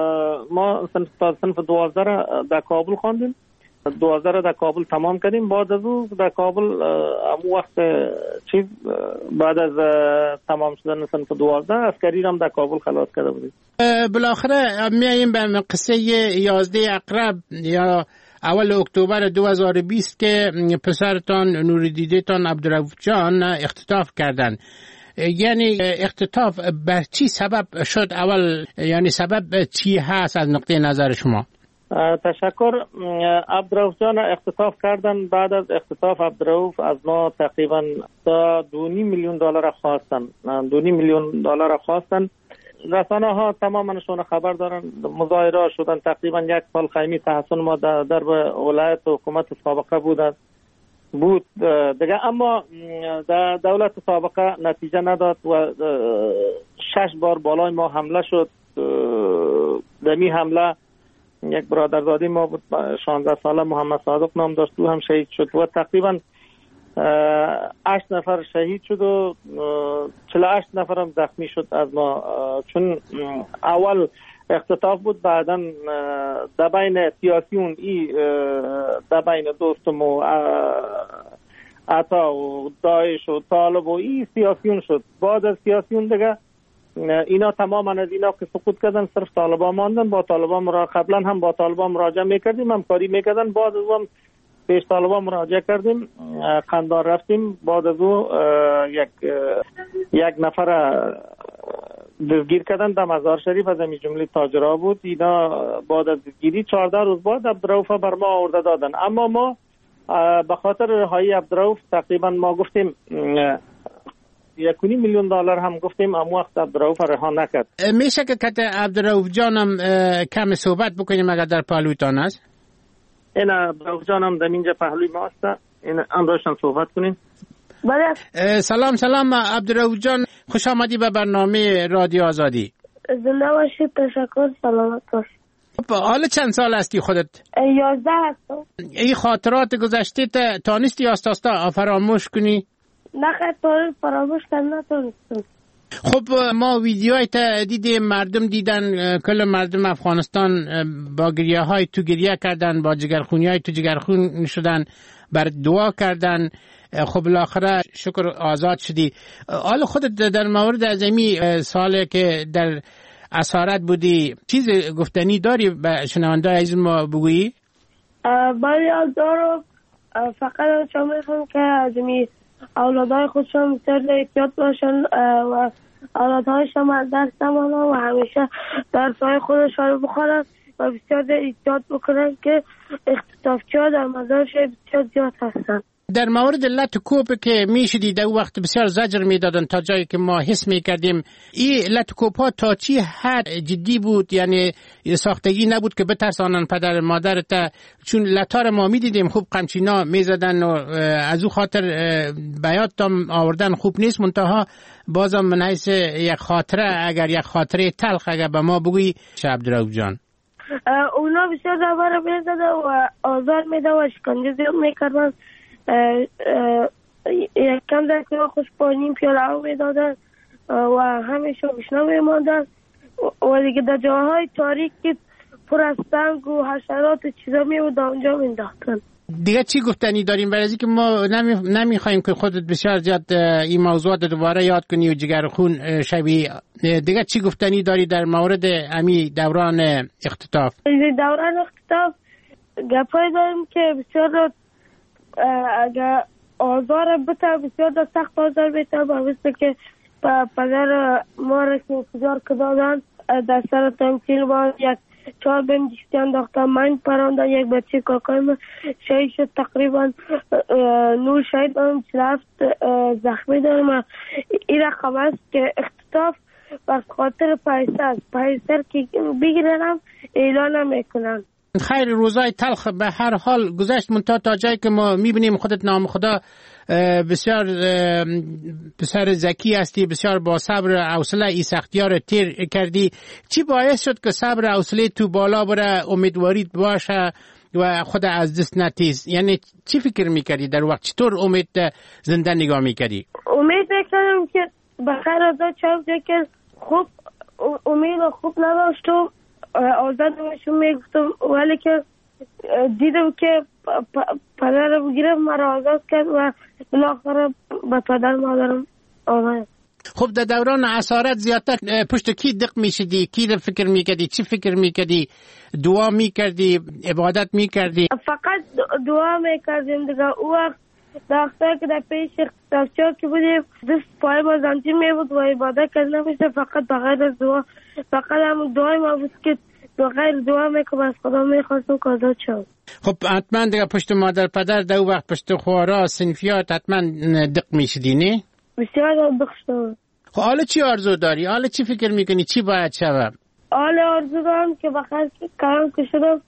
ما صنف صنف دوازده را در کابل خواندیم. دوازده را در کابل تمام کردیم. بعد از او در کابل امو وقت چیز بعد از تمام شدن صنف دوازده عسکری هم در کابل خلاص کرده بودیم. بالاخره میاییم به قصه یازده اقرب یا اول اکتبر دو هزار و بیست که پسرتان نوریدیدتان عبدالرؤوف جان اختطاف کردن. یعنی اختطاف بر چی سبب شد؟ اول یعنی سبب چی هست از نقطه نظر شما؟ تشکر. عبدالرؤوف جان اختطاف کردن. بعد از اختطاف عبدالرؤوف از ما تقریبا تا دو نیم میلیون دلار خواستن. دو نیم میلیون دلار خواستن. رسانه ها تمامشون خبر دارن. مظاهره شدن. تقریبا یک سال خیمی تحصن ما در, در ولایت و حکومت سابقه بودن بود دیگه، اما در دولت سابقه نتیجه نداد و شش بار بالای ما حمله شد. دمی حمله یک برادرزاده ما بود شانزده ساله محمد صادق نام داشت، او هم شهید شد و تقریبا هشت نفر شهید شد و چهل و هشت نفر هم زخمی شد از ما. چون اول اختطاف بود، بعدا در بین سیاسیون ای در بین دوستم و عطا و داعش و طالب و ای سیاسیون شد. بعد از سیاسیون دیگه اینا تماما از اینا که سقوط کردن صرف طالبان ماندن. با طالبان مرا قبلا هم با طالبان مراجعه میکردیم، همکاری میکردن. بعد از اون پیش طالبان مراجعه کردیم، قندار رفتیم. بعد از او یک یک نفر دستگیر کردن در مزار شریف، از همین جمله تاجرها بود. اینا بعد از دستگیری چهارده روز بعد عبدالرؤوف بر ما آورده دادن. اما ما به خاطر رهایی عبدالرؤوف تقریبا ما گفتیم یک و نیم میلیون دلار هم گفتیم، اما وقت عبدالرؤوف رها نکرد. میشه که کت عبدالرؤوف جانم کم صحبت بکنیم اگر در پهلویتان است؟ این عبدالرؤوف جانم در اینجا پهلوی ما است. این امروزشان صحبت کنیم. بله. سلام سلام عبدالرؤوف جان، خوش آمدی به برنامه رادیو آزادی. زنده باشید. تشکر. سلامت باشید. حالا چند سال هستی خودت؟ یازده هستم. این خاطرات گذشته تانستی آستاستا فراموش کنی؟ نه خیلی فراموش کردن نتونستم. خب ما ویدیوهای تا دیدیم، مردم دیدن، کل مردم افغانستان با گریه های تو گریه کردن، با جگرخونی های تو جگرخون شدن، بر دعا کردن. خب بالاخره شکر آزاد شدی. حالا خودت در مورد از امی ساله که در اسارت بودی چیز گفتنی داری به شنونده عزیز ما بگویی؟ بله دارم. فقط چون میخوام که از امی اولادهای خودشان بسیار احتیاط باشن و اولادهایشان از درس نمانن و همیشه درسهای خودشان رو بخورن و بسیار احتیاط بکنن که اختطافچی ها در مزار شریف بسیار زیاد هستن. در مورد لط کوب که میشدی در وقت بسیار زجر میدادن تا جایی که ما حس میکردیم. این لط کوب ها تا چی حد جدی بود؟ یعنی ساختگی نبود که بترسانن پدر مادرت؟ چون لطار ما میدیدیم خوب قمچینا میزدن و از او خاطر بیاتم آوردن خوب نیست. منتها بازم من حیث یک خاطره، اگر یک خاطره تلخ اگر به ما بگویی عبدالرؤوف جان. اونا بسیار زبر میزدن و آزار میدن و شکنجه زیاد میکردن. یک کم در که خوش با نیم پیاله ها میدادن و همیشه بشنا میماندن و دیگه در جاهای تاریک که پر از سنگ و حشرات و چیزا میبود اونجا مینداختن. دیگه چی گفتنی داریم؟ برای اینکه ما نمی... نمیخوایم که خودت بسیار زیاد این موضوعات دوباره یاد کنی و جگر خون شوی. دیگه چی گفتنی داری در مورد امی دوران اختطاف؟ دوران اختطاف گپای داریم که بسیار اگر آزار بته، بسیار سخت آزار بته، باوسته که پدر ما را که انتظار کدادن در سر تمثیل با یک چهار بیم دیشتی انداختن، من پراندن، یک بچه کاکای من شهید شد، تقریبا نور شهید دارم، چلفت زخمی دارم. این رقم است که اختطاف بس خاطر پیسه است، پیسه که بگیرنم اعلان نمیکنن. خیر، روزای تلخ به هر حال گذشت، منتها تا جایی که ما میبینیم خودت نام خدا بسیار بسیار ذکی هستی، بسیار با صبر و حوصله ای سختی‌ها رو تیر کردی. چی باعث شد که صبر و حوصله تو بالا بره، امیدواریت باشه و خود از دست نتیز؟ یعنی چی فکر میکردی در وقت؟ چطور امید زنده نگاه میکردی؟ امید میکردم که بخیر آزاد شد، که خوب امید خوب نداشت و آزاد میشون میگفتم، ولی که دیدم که پدر رو بگیرم مرا آزاد کرد و بالاخره به پدر مادرم آمد. خب در دوران اسارت زیادتر پشت کی دق میشدی؟ کی رو فکر میکردی؟ چی فکر میکردی؟ دعا میکردی؟ عبادت میکردی؟ فقط دعا میکردیم دیگه. او وقت دختر که در پیش اختطافچار که بودیم دست پای با زنجیر میبود و عبادت کرد نمیشه، فقط بغیر از دعا، فقط هم دعای ما بود که بغیر دعا میکنم از خدا میخواستم که آزاد شد. خب حتما دیگه پشت مادر پدر در وقت پشت خوارا صنفیات حتما دق میشدی نه؟ بسیار دق شد. خب حالا چی آرزو داری؟ حالا چی فکر میکنی؟ چی باید شود؟ حالا آرزو دارم که بخیر کارم که شدم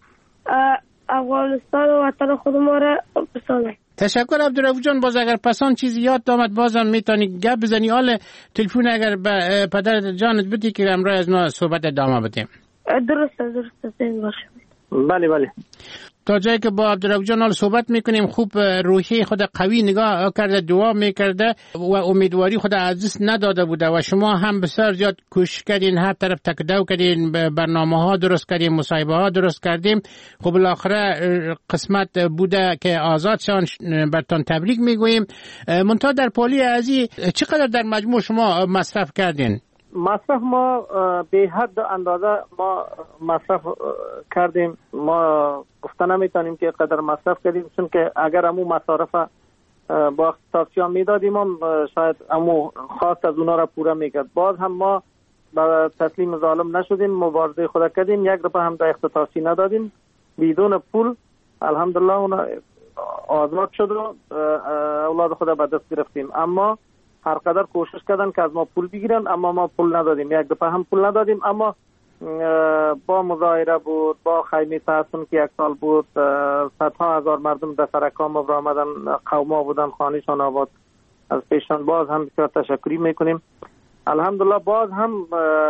افغانستان و وطن خود ما را بسازم. تشکر عبدالرؤوف جان. باز اگر پسان چیزی یاد آمد بازم میتونی گپ بزنی. حالا تلفن اگر به پدر جانت بدی که امروز از ما صحبت ادامه بدیم. درسته درسته زین باشه. بله بله. تا جایی که با عبدالرؤوف جان صحبت میکنیم، خوب روحی خود قوی نگاه کرده، دعا میکرده و امیدواری خود از دست نداده بوده و شما هم بسیار زیاد کوشش کردین، هر طرف تکدو کردین، برنامه ها درست کردین، مصاحبه ها درست کردیم. خب بالاخره قسمت بوده که آزاد شان، برتان تبریک میگوییم. منتها در پالی ازی چقدر در مجموع شما مصرف کردین؟ مصرف ما به حد اندازه ما مصرف کردیم. ما گفته نمیتونیم که قدر مصرف کردیم، چون که اگر امو مصارف با اختصاصیان میدادیم هم شاید امو خواست از اونا را پوره میکرد. باز هم ما با تسلیم ظالم نشدیم، مبارزه خود کردیم، یک روپیه هم در اختصاصی ندادیم، بدون پول الحمدلله اونا آزاد شد و اولاد خود به دست گرفتیم. اما هر قدر کوشش کردن که از ما پول بگیرن، اما ما پول ندادیم، یک دفعه هم پول ندادیم. اما با مظاهره بود، با خیمه تحسن که یک سال بود، صدها هزار مردم در سرکام را آمدن، قوما بودن، خانهشان آباد از پیشان. باز هم بسیار تشکری میکنیم. الحمدلله باز هم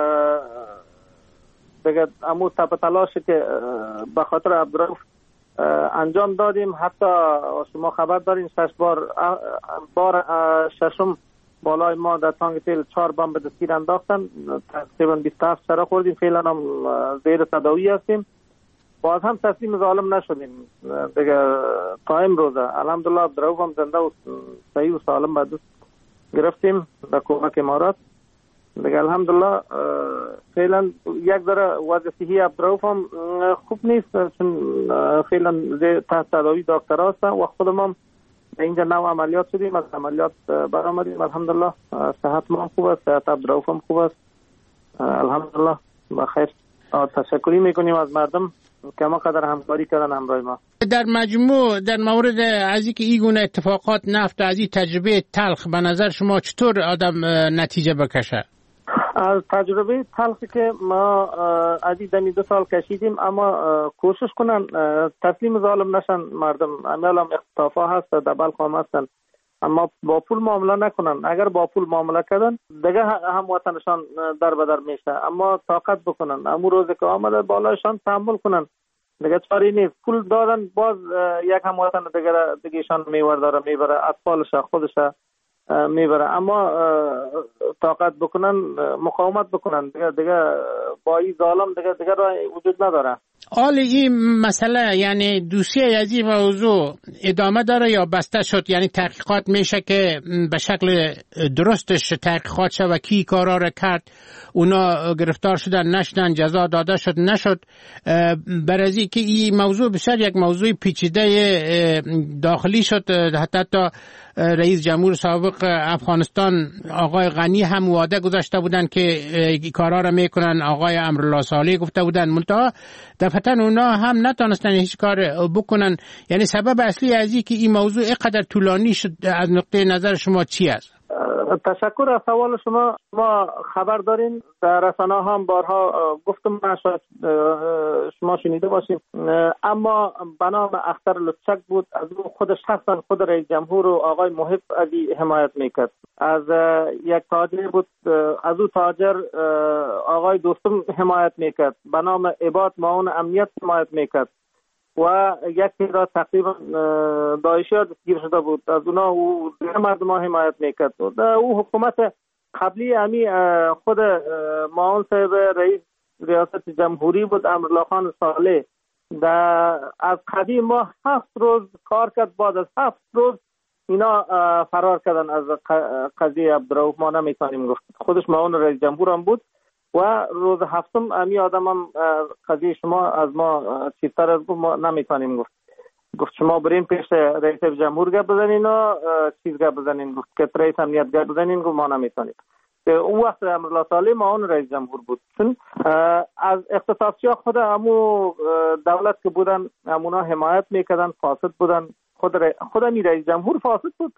دیگه امو تپ تلاش که به خاطر عبدالرؤوف انجام دادیم. حتی شما خبر دارین شش بار بار ششم بالای ما در تانگ تیل چهار بمب دستگیر انداختن، تقریبا بیست و هفت سره خوردیم، فعلا هم زیر تداوی هستیم. باز هم تسلیم ظالم نشدیم دیگه تا امروز. الحمدلله عبدالرؤوف هم زنده و صحیح و سالم به دست گرفتیم به کمک امارات دیگه. الحمدلله فعلا یک ذره وضع صحی عبدالرؤوف هم خوب نیست، چون فعلا تحت تداوی دکتر هستن و خودم هم اینجا نو عملیات شدیم، از عملیات برآمدیم. الحمدلله صحت ما خوب است، صحت عبدالرؤوف هم خوب است الحمدلله بخیر. تشکری میکنیم از مردم که ما قدر همکاری کردن همراه ما. در مجموع در مورد از اینکه این گونه اتفاقات نفت از این تجربه تلخ به نظر شما چطور آدم نتیجه بکشه؟ از تجربه تلخی که ما از این دمی دو سال کشیدیم، اما کوشش کنن تسلیم ظالم نشن مردم. عمل هم اختطافا هست، در بلخ هم هستن، اما با پول معامله نکنن. اگر با پول معامله کردن دیگه هم وطنشان در بدر میشه، اما طاقت بکنن، امو روزی که آمده بالایشان تحمل کنن دیگه چاری نیست. پول دادن باز یک هم وطن دیگه دیگهشان میور داره میبره، اطفالش خودش میبره، اما طاقت بکنن، مقاومت بکنن دیگه دیگه با این ظالم دیگه دیگه راه وجود نداره. حال این مسئله یعنی دوسیه از این موضوع ادامه داره یا بسته شد؟ یعنی تحقیقات میشه که به شکل درستش تحقیقات شد و کی کارا را کرد، اونا گرفتار شدن نشدن، جزا داده شد نشد. برای که این موضوع بسیار یک موضوع پیچیده داخلی شد. حتی تا رئیس جمهور سابق افغانستان آقای غنی هم وعده گذاشته بودن که کارا را میکنن، آقای امرالله صالح گفته بودن، منتها دفعتاً اونا هم نتونستن هیچ کار بکنن. یعنی سبب اصلی از این که این موضوع اینقدر طولانی شد از نقطه نظر شما چی است؟ تشکر از سوال شما. ما خبر داریم، در رسانه هم بارها گفتم، شاید شما شنیده باشیم، اما به نام اختر لطچک بود. از او خودش شخصا خود رئیس جمهور و آقای محب علی حمایت میکرد. از یک تاجر بود، از او تاجر آقای دوستم حمایت میکرد، به نام عباد معاون امنیت حمایت میکرد و یک تعداد تقریبا داعشی ها دستگیر شده بود. از اونا او مردم ها حمایت میکرد. او حکومت قبلی امی خود معاون صاحب رئیس ریاست جمهوری بود، امرالله خان صالح. از قدیم ما هفت روز کار کرد، بعد از هفت روز اینا فرار کردن از قضیه عبدالرؤوف. ما نمیتونیم گفت، خودش معاون رئیس جمهور هم بود و روز هفتم امی آدم هم قضیه شما از ما چیزتر از گفت، ما نمیتونیم گفت. گفت شما برین پیش رئیس جمهور گپ بزنین و چیز گپ بزنین، گفت که رئیس امنیت گپ بزنین، گفت ما نمیتونیم. اون وقت امرالله صالح معاون رئیس جمهور بود. چون از اختصاصی ها خود امو دولت که بودن امونا حمایت میکردن، فاسد بودن. خود خود امی رئیس جمهور فاسد بود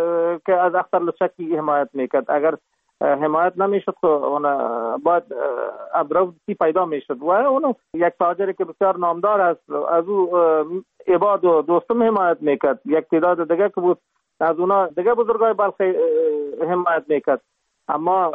که از اختر لطچکی حمایت میکرد. اگر حمایت نمیشد که اون باید عبدالرؤوف پیدا میشد. و اون یک تاجری که بسیار نامدار است، از او عباد و دوستم حمایت میکرد. یک تعداد دیگه که بود از اونا دیگه بزرگای بلخی حمایت میکرد. اما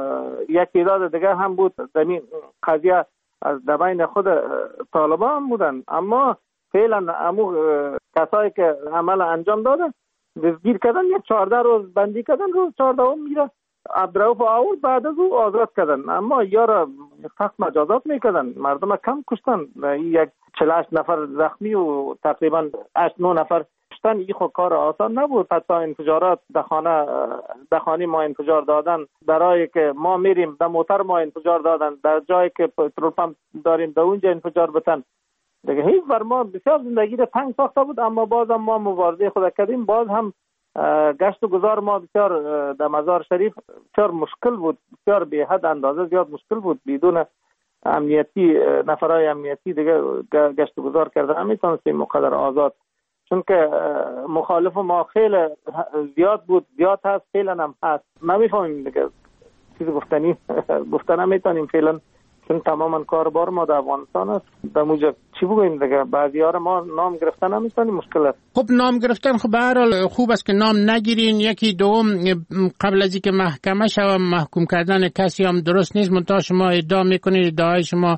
یک تعداد دیگه هم بود زمین قضیه از دبین خود طالبان هم بودن. اما فعلا امو کسایی که عمل انجام دادن دستگیر کردن، یک چهارده روز بندی کردن، روز چهارده هم میره عبدالرؤوف آورد، بعد از او آزاد کردن. اما یارا سخت مجازات میکردن، مردم کم کشتن. یک چهل و هشت نفر زخمی و تقریبا هشت نه نفر کشتن. این خود کار آسان نبود. حتی انفجارات در خانه در خانه ما انفجار دادن، برای که ما میریم در موتر ما انفجار دادن، در جایی که پترول پمپ داریم در اونجا انفجار بتن. دیگه هیچ بر ما بسیار زندگی را تنگ ساخته بود. اما باز هم ما مبارزه خود کردیم. باز هم گشت و گذار ما بسیار در مزار شریف بسیار مشکل بود، بسیار به حد اندازه زیاد مشکل بود. بدون امنیتی، نفرای امنیتی دیگه گشت و گذار کرده نمیتونستیم مقدر آزاد، چون که مخالف ما خیلی زیاد بود، زیاد هست، فعلا هم هست. نمیفهمیم دیگه چیزی گفتنی گفتن نمیتونیم فعلا، چون تماما کاربار ما در افغانستان است. در موجب چی بگوییم دیگه، بعضی ها ما نام گرفتن نمیتونیم، مشکل است. خب نام گرفتن خب به هر حال خوب است که نام نگیرین. یکی دوم قبل از اینکه محکمه شوه محکوم کردن کسی هم درست نیست. منتها شما ادعا میکنید، ادعای شما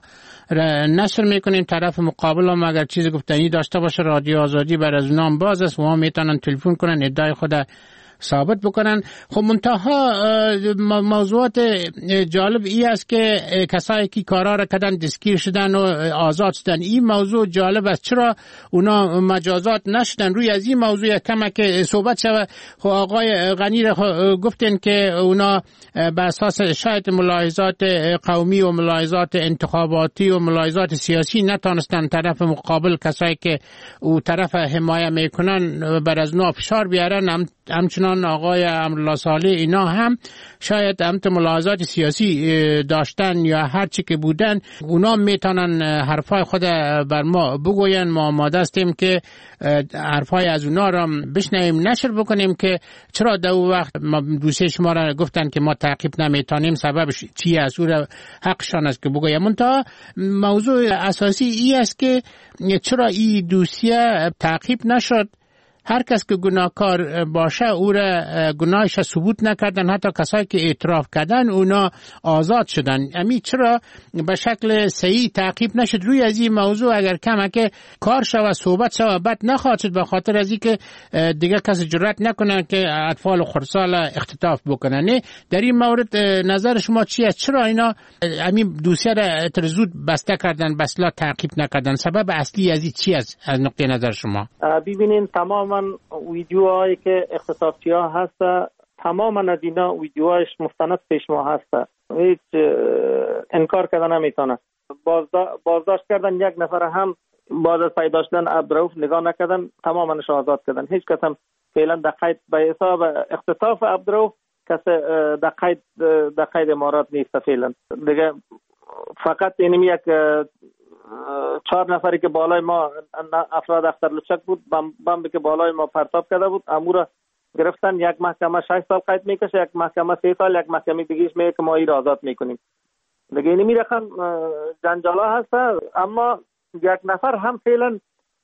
نشر میکنین، طرف مقابل هم اگر چیز گفتنی داشته باشه رادیو آزادی بر از نام باز است و هم میتونن تلفن کنن ادعای خود ثابت بکنن. خب منتها موضوعات جالب ای است که کسایی که کارا را کردن دستگیر شدن و آزاد شدن. این موضوع جالب است، چرا اونا مجازات نشدن؟ روی از این موضوع کمه که صحبت شود. خب آقای غنی را گفتن که اونا به اساس شاید ملاحظات قومی و ملاحظات انتخاباتی و ملاحظات سیاسی نتونستن طرف مقابل، کسایی که او طرف حمایت میکنن، بر از نو فشار بیارن. هم همچنان آقای امرالله صالح اینا هم شاید همت ملاحظات سیاسی داشتن یا هر چی که بودن، اونا میتونن حرفای خود بر ما بگوین. ما آماده هستیم که حرفای از اونا را بشنویم، نشر بکنیم که چرا در اون وقت دوسته شما را گفتن که ما تعقیب نمیتونیم، سببش چی است، او را حقشان است که بگویم. منتها موضوع اساسی ای است که چرا این دوسیه تعقیب نشد هر کس که گناهکار باشه او را گناهش ثبوت نکردن، حتی کسایی که اعتراف کردن اونا آزاد شدن. امی چرا به شکل صحیح تعقیب نشد روی از این موضوع؟ اگر کمک کار شود صحبت شود بد نخواهد شد، به خاطر از اینکه دیگه کسی جرئت نکنه که اطفال خردسال اختطاف بکنن. نه در این مورد نظر شما چیه؟ چرا اینا همین دوسیه را زود بسته کردن، بسلا تعقیب نکردن؟ سبب اصلی از این چی است از نقطه نظر شما؟ ببینین تماما ویدیوهایی که اختطافچی ها هست، تماما از اینا ویدیوهایش مستند پیش ما هست، هیچ انکار کردن نمیتونه. بازداشت کردن یک نفر هم بعد از پیدا شدن عبدالرؤوف نگاه نکردن، تماماش آزاد کردن. هیچ کس هم فعلا در قید به حساب اختطاف عبدالرؤوف کس در قید در قید امارات نیست فعلا دیگه. فقط اینم یک چهار نفری که بالای ما افراد اختر لچک بود، بمبی که بالای ما پرتاب کرده بود، امورا گرفتن. یک محکمه شش سال قید میکشه، یک محکمه سه سال، یک محکمه دیگهش میگه که ما این را آزاد میکنیم دیگه. اینمی رقم جنجالا هست. اما یک نفر هم فعلا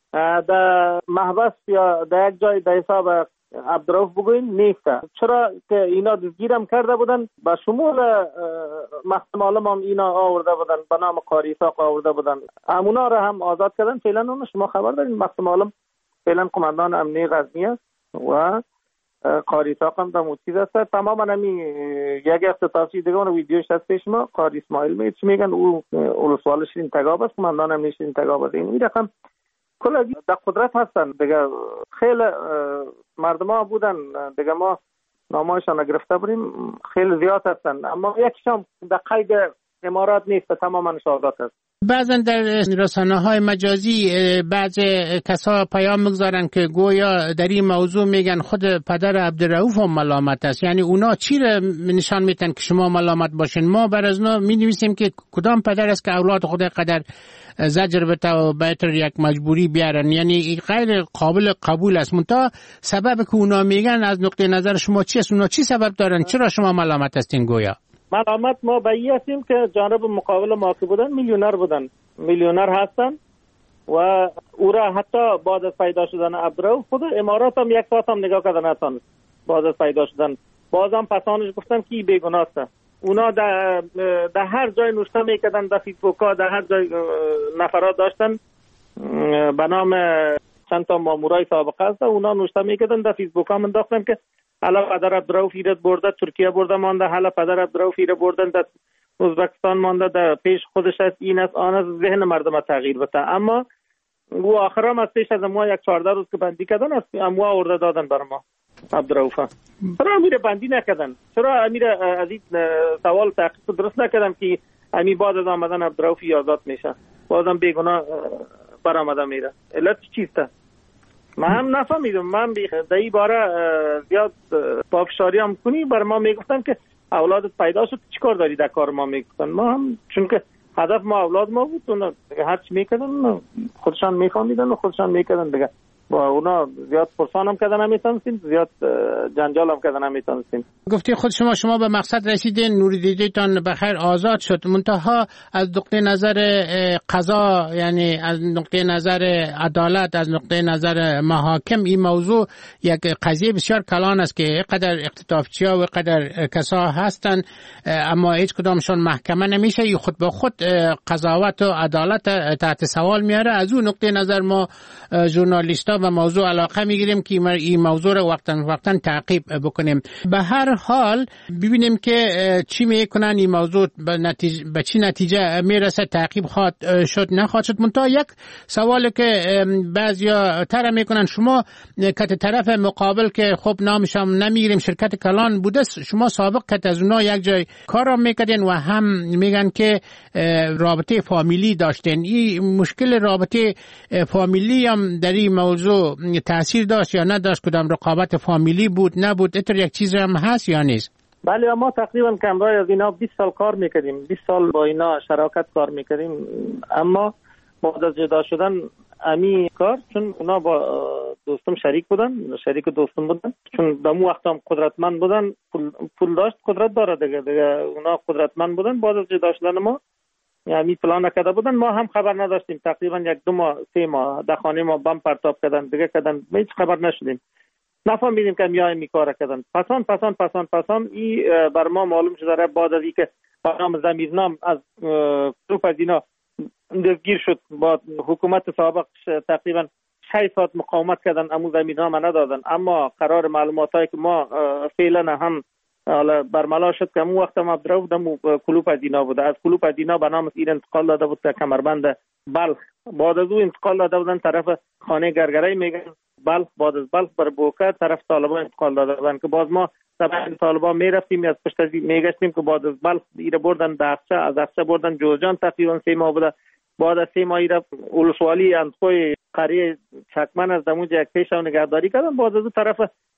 در محبس یا در یک جای در حساب عبدالرؤوف بگوین نیست. چرا که اینا دستگیرم کرده بودن، با شمول محکمه عالم هم اینا آورده بودن، به نام قاری اسحاق آورده بودن، همونا را هم آزاد کردن. فعلا اون شما خبر دارین محکمه عالم فعلا قماندان امنیه غزنی است و قاری اسحاق هم در موچیز است. تماما همین یک اختطافچی دیگه اون ویدیوش هست پیش ما، قاری اسماعیل می چی میگن، او اولسوال شیرین تگاب است، قماندان امنیه شیرین تگاب است. این رقم کل در قدرت هستن دیگه. خیلی مردم ها بودن دیگه، ما نامایشان گرفته بریم، خیلی زیاد هستن، اما یکیشان در قید امارات نیست، تماما آزاد است. بعضا در رسانه‌های مجازی بعض کسا پیام میگذارن که گویا در این موضوع میگن خود پدر عبدالرؤوف هم ملامت است. یعنی اونا چی را نشان میتن که شما ملامت باشین؟ ما بر از اونا مینویسیم که کدام پدر است که اولاد خود قدر زجر بده و بهتر یک مجبوری بیارن. یعنی غیر قابل قبول است. منتها سبب که اونا میگن از نقطه نظر شما چی است؟ اونا چی سبب دارن؟ چرا شما ملامت هستین گویا؟ ملامت ما به این هستیم که جانب مقابل ما که بودن میلیونر بودن، میلیونر هستن و او را حتی بعد از پیدا شدن عبدالرؤوف خود امارات هم یک ساعت هم نگاه کردن نتان. بعد از پیدا شدن بازم پسانش گفتن که بیگناه است. اونا در, در هر جای نوشته میکردن، در فیسبوک ها در هر جای نفرات داشتن به نام چند تا مامورای سابقه است، اونا نوشته میکردن در فیسبوک ها منداختن که حالا پدر عبدالرؤوف ایراد برده ترکیه برده مانده، حالا پدر عبدالرؤوف ایراد بردن در ازبکستان مانده، در پیش خودش است، این است آن است، ذهن مردم تغییر بده. اما او آخر هم از پیش از ما یک چهارده روز که بندی کردن است، اموا آورده دادن بر ما عبدالرؤوف. چرا امیر بندی نکردن؟ چرا امیر از این سوال تحقیق درست نکردن که امیر بعد از آمدن عبدالرؤوف آزاد میشه، بازم بیگناه برآمده میره؟ علت چیست؟ من هم نفهمیدم. من در این باره زیاد پافشاری هم کنی بر ما میگفتن که اولادت پیدا شد چیکار داری در کار ما میگفتن. ما هم چون که هدف ما اولاد ما بود، اونا هر چی میکردن خودشان میفهمیدن و خودشان میکردن دیگه. با اونا زیاد پرسان هم کردن نمیتونستیم، زیاد جنجال هم کردن نمیتونستیم. گفتی خود شما شما به مقصد رسیدین، نوری دیدیتان بخیر آزاد شد. منتها از نقطه نظر قضا، یعنی از نقطه نظر عدالت، از نقطه نظر محاکم، این موضوع یک قضیه بسیار کلان است که قدر اختطافچی‌ها و قدر کسا هستن اما هیچ کدامشون محکمه نمیشه. این خود به خود قضاوت و عدالت تحت سوال میاره. از اون نقطه نظر ما ژورنالیست‌ها و موضوع علاقه میگیریم که این موضوع رو وقتا وقتا تعقیب بکنیم. به هر حال ببینیم که چی میکنن، این موضوع به نتیجه به چی نتیجه میرسه، تعقیب خواهد شد نخواهد شد. منتها یک سوالی که بعضیا طرح میکنن، شما که طرف مقابل که خب نامش هم نمیگیریم شرکت کلان بوده، شما سابق که از اونها یک جای کار هم میکردین و هم میگن که رابطه فامیلی داشتین. این مشکل رابطه فامیلی هم در این موضوع تاثیر داشت یا نداشت؟ کدام رقابت فامیلی بود نبود؟ اتر یک چیز هم هست یا نیست؟ بله، ما تقریبا کمرای از اینا بیست سال کار میکردیم، بیست سال با اینا شراکت کار میکردیم. اما بعد از جدا شدن امی کار، چون اونا با دوستم شریک بودن، شریک دوستم بودن، چون دمو وقت هم قدرتمند بودن، پول, پول داشت، قدرت داره دیگه دیگه اونا قدرتمند بودن. بعد از جدا شدن ما یعنی پلان نکرده بودن، ما هم خبر نداشتیم. تقریبا یک دو ماه سه ماه در خانه ما بم پرتاب کردن دیگه کردن، هیچ خبر نشدیم، نفهمیدیم که میای میکاره کردن. پسان پسان پسان پسان ای بر ما معلوم شده بعد از اینکه با نام ضمیرنام از گروپ از اینا دستگیر شد، با حکومت سابق تقریبا شش ساعت مقاومت کردن، امو ضمیرنامه ندادن. اما قرار معلوماتایی که ما فعلا هم حالا برملا شد که امو وقت ما عبدالرؤوف دمو کلوپ از اینا بوده، از کلوپ از اینا به نام ایر انتقال داده بود که کمربند بلخ. بعد از او انتقال داده بودن طرف خانه گرگرای میگن بلخ. بعد از بلخ بر بوکر طرف طالبان انتقال داده بودن که باز ما طبعا طالبان میرفتیم از پشت از میگشتیم که بعد از بلخ ایره بردن دهقچه، از دهقچه بردن جوزجان، تقریبا سه ماه بوده. بعد از سه ماه ایره اولسوالی اندخوی قریه چکمن از دموج یک پیش و نگهداری کردن. بعد از طرف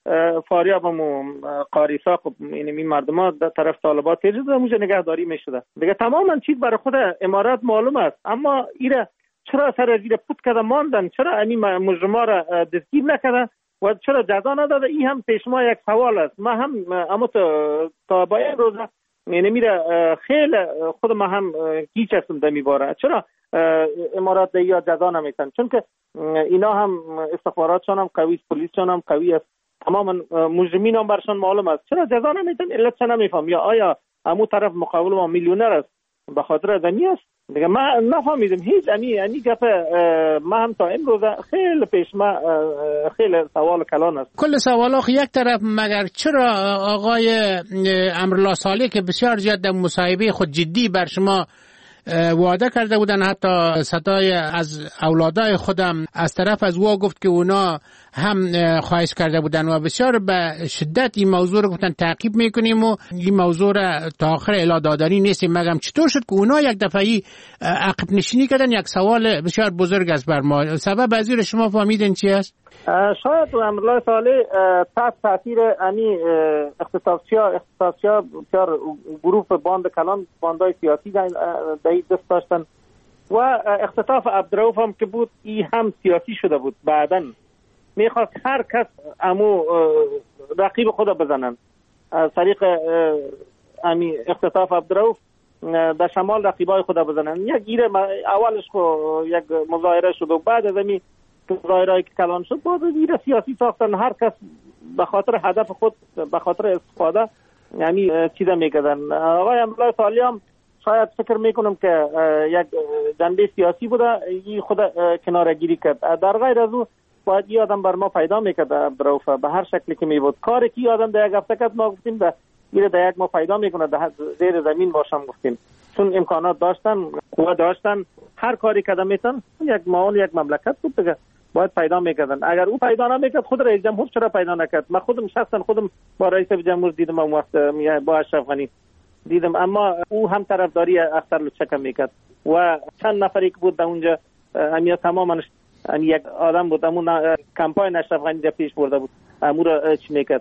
فاریاب و قاریساق یعنی این مردم ها در طرف طالبات تیز شده، اونجا نگهداری میشده دیگه. تماما چیز برای خود امارات معلوم است، اما ایره چرا سر زیر پوت کرده ماندن، چرا این مجرما را دستگیر نکردن و چرا جزا نداده؟ این هم پیش ما یک سوال است. ما هم اما تا با این روزه یعنی میره خیلی خود ما هم گیج هستم در میباره چرا امارات در یا جزا نمیتن، چون که اینا هم استخباراتشان هم قوی است، پلیسشان هم قوی است، تماما مجرمین هم برشان معلوم است، چرا جزا نمیتن؟ علت چه نمیفهم؟ یا آیا همون طرف مقابل ما میلیونر است به خاطر دنی است دیگه؟ ما نفهمیدم هیچ. یعنی یعنی گپ ما هم تا امروز خیلی پیش ما خیلی سوال کلان است. کل سوال آخه یک طرف، مگر چرا آقای امرالله صالح که بسیار زیاد در مصاحبه خود جدی بر شما وعده کرده بودن، حتی صدای از اولادای خودم از طرف از وا گفت که اونا هم خواهش کرده بودن و بسیار به شدت این موضوع رو گفتن تعقیب میکنیم و این موضوع رو تا آخر اعلام دادنی نیستیم. مگم چطور شد که اونا یک دفعی عقب نشینی کردن؟ یک سوال بسیار بزرگ است بر ما. سبب از این شما فهمیدین چی است؟ شاید امرالله صالح تحت تاثیر امی اختصاصیا اختصاصیا بسیار گروه باند کلان، باندای سیاسی در دست داشتن و اختطاف عبدالرؤوف هم که بود ای هم سیاسی شده بود. بعداً میخواست هر کس امو رقیب خود بزنن. از طریق امی اختطاف عبدالرؤوف در شمال رقیبای خود بزنن. یک گیره اولش خو یک مظاهره شد و بعد از امی ظاهرایی که کلان شد بعد دیره سیاسی ساختن. هر کس به خاطر هدف خود، به خاطر استفاده یعنی چیزا میکردن. آقای امرالله صالح هم شاید فکر میکنم که یک جنبه سیاسی بوده، این خود کنارگیری کرد. در غیر از او باید این آدم بر ما پیدا میکرد عبدالرؤوف به هر شکلی که میبود. کاری که این آدم در یک هفته کرد ما گفتیم ده این در یک ما پیدا میکنه در زیر زمین باشم گفتیم، چون امکانات داشتن، قوه داشتن، هر کاری کردن میتن. یک معاون یک مملکت بود دیگه، باید پیدا میکردن. اگر او پیدا نمیکرد خود رئیس جمهور چرا پیدا نکرد؟ من خودم شخصا خودم با رئیس جمهور دیدم اون وقت با اشرف غنی دیدم، اما او هم طرفداری اختر لچک میکرد و چند نفری که بود در اونجا همیا تماما یک آدم بود امون کمپاین اشرف غنی در پیش برده بود، امور چی میکرد؟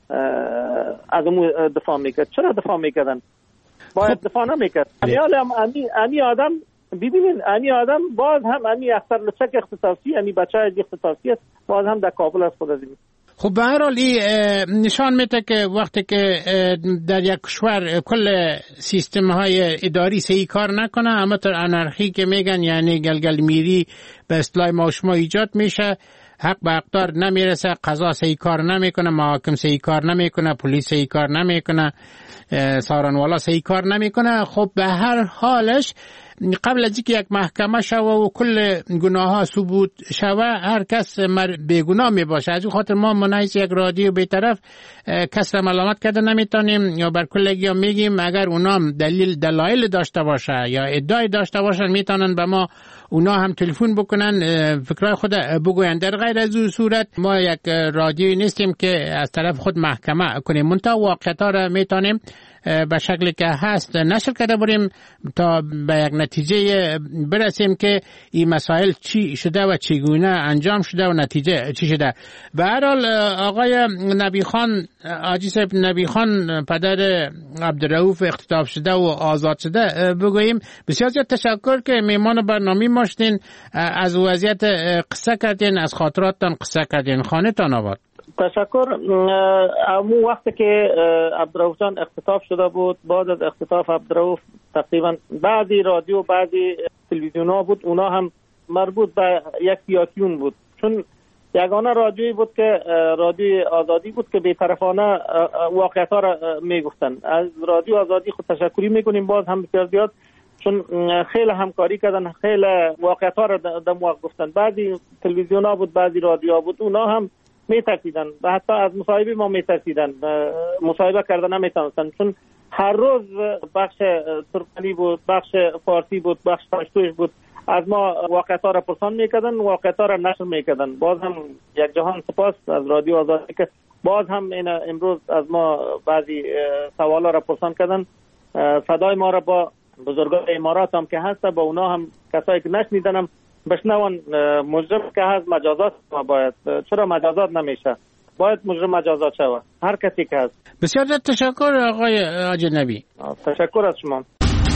از امور دفاع میکرد. چرا دفاع میکردن؟ باید دفاع نمیکرد. امی امی آدم ببینین، امی آدم باز هم امی اختر لچک اختصاصی، امی بچه های اختصاصی است، باز هم در کابل است خود از این. خب به هر حال نشان میده که وقتی که در یک کشور کل سیستم های اداری صحیح کار نکنه، اما تا انارخی که میگن یعنی گلگل میری به اصطلاح ما شما ایجاد میشه، حق به اقدار نمیرسه، قضا صحیح کار نمیکنه، محاکم صحیح کار نمیکنه، پلیس صحیح کار نمیکنه، سارنوالا صحیح کار نمیکنه. خب به هر حالش قبل از اینکه یک محکمه شوه و کل گناه ها ثبوت شوه، هر کس بیگناه می باشه. از این خاطر ما منایز یک رادیو بی‌طرف کس را ملامت کرده نمیتونیم یا بر کلگی ها میگیم اگر اونام دلیل دلایل داشته باشه یا ادعای داشته باشن میتونن به ما اونا هم تلفن بکنن، فکرای خود بگوین. در غیر از اون صورت ما یک رادیویی نیستیم که از طرف خود محکمه کنیم، منتها واقعیت ها را میتونیم به شکلی که هست نشر کرده بریم تا به یک نتیجه برسیم که این مسائل چی شده و چگونه انجام شده و نتیجه چی شده. به هر حال آقای نبی خان، حاجی صاحب نبی خان پدر عبدالرؤوف اختطاف شده و آزاد شده بگوییم، بسیار زیاد تشکر که میمان برنامه ما شدین، از وضعیت قصه کردین، از خاطراتتان قصه کردین. خانه تان آباد. تشکر. امو وقتی که عبدالرؤوف جان اختطاف شده بود، بعد از اختطاف عبدالرؤوف تقریبا بعضی رادیو بعضی تلویزیون ها بود، اونا هم مربوط به یک سیاسیون بود، چون یگانه رادیویی بود که رادیوی آزادی بود که بی‌طرفانه واقعیت ها را میگفتن. از رادیو آزادی خود تشکری میکنیم باز هم بسیار زیاد، چون خیلی همکاری کردن، خیلی واقعیت ها را در موقع گفتن. بعضی تلویزیون ها بود، بعضی رادیو ها بود، اونا هم میترسیدن و حتی از مصاحبه ما میترسیدن، مصاحبه کردن نمیتونستن، چون هر روز بخش ترکمنی بود، بخش فارسی بود، بخش پشتوش بود، از ما واقعیت ها را پرسان میکردن، واقعیت ها را نشر میکردن. باز هم یک جهان سپاس از رادیو آزادی که باز هم این امروز از ما بعضی سوالا را پرسان کردن. صدای ما را با بزرگان امارات هم که هست با اونا هم کسایی که نشنیدن هم بشنون. مجرم که هست مجازات ما باید، چرا مجازات نمیشه؟ باید مجرم مجازات شود، هر کسی که هست. بسیار تشکر آقای اجنبی. تشکر از شما.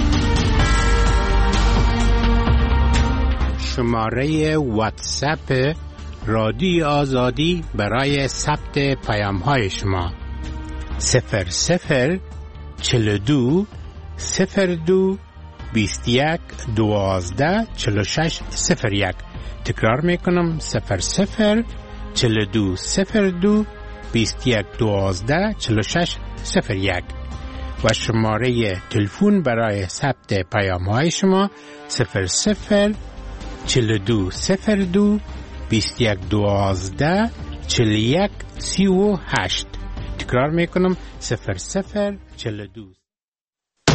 شماره واتساپ رادیو آزادی برای ثبت پیام های شما صفر صفر چهل و دو صفر دو بیست و یک دوازده چهل و شش صفر یک. تکرار میکنم صفر صفر چهل و دو صفر دو بیست و یک دوازده چهل و شش صفر یک و شماره تلفن برای ثبت پیام های شما صفر صفر چهل و دو صفر دو بیست و یک دوازده چهل و یک سی و هشت. تکرار میکنم صفر صفر چهل و دو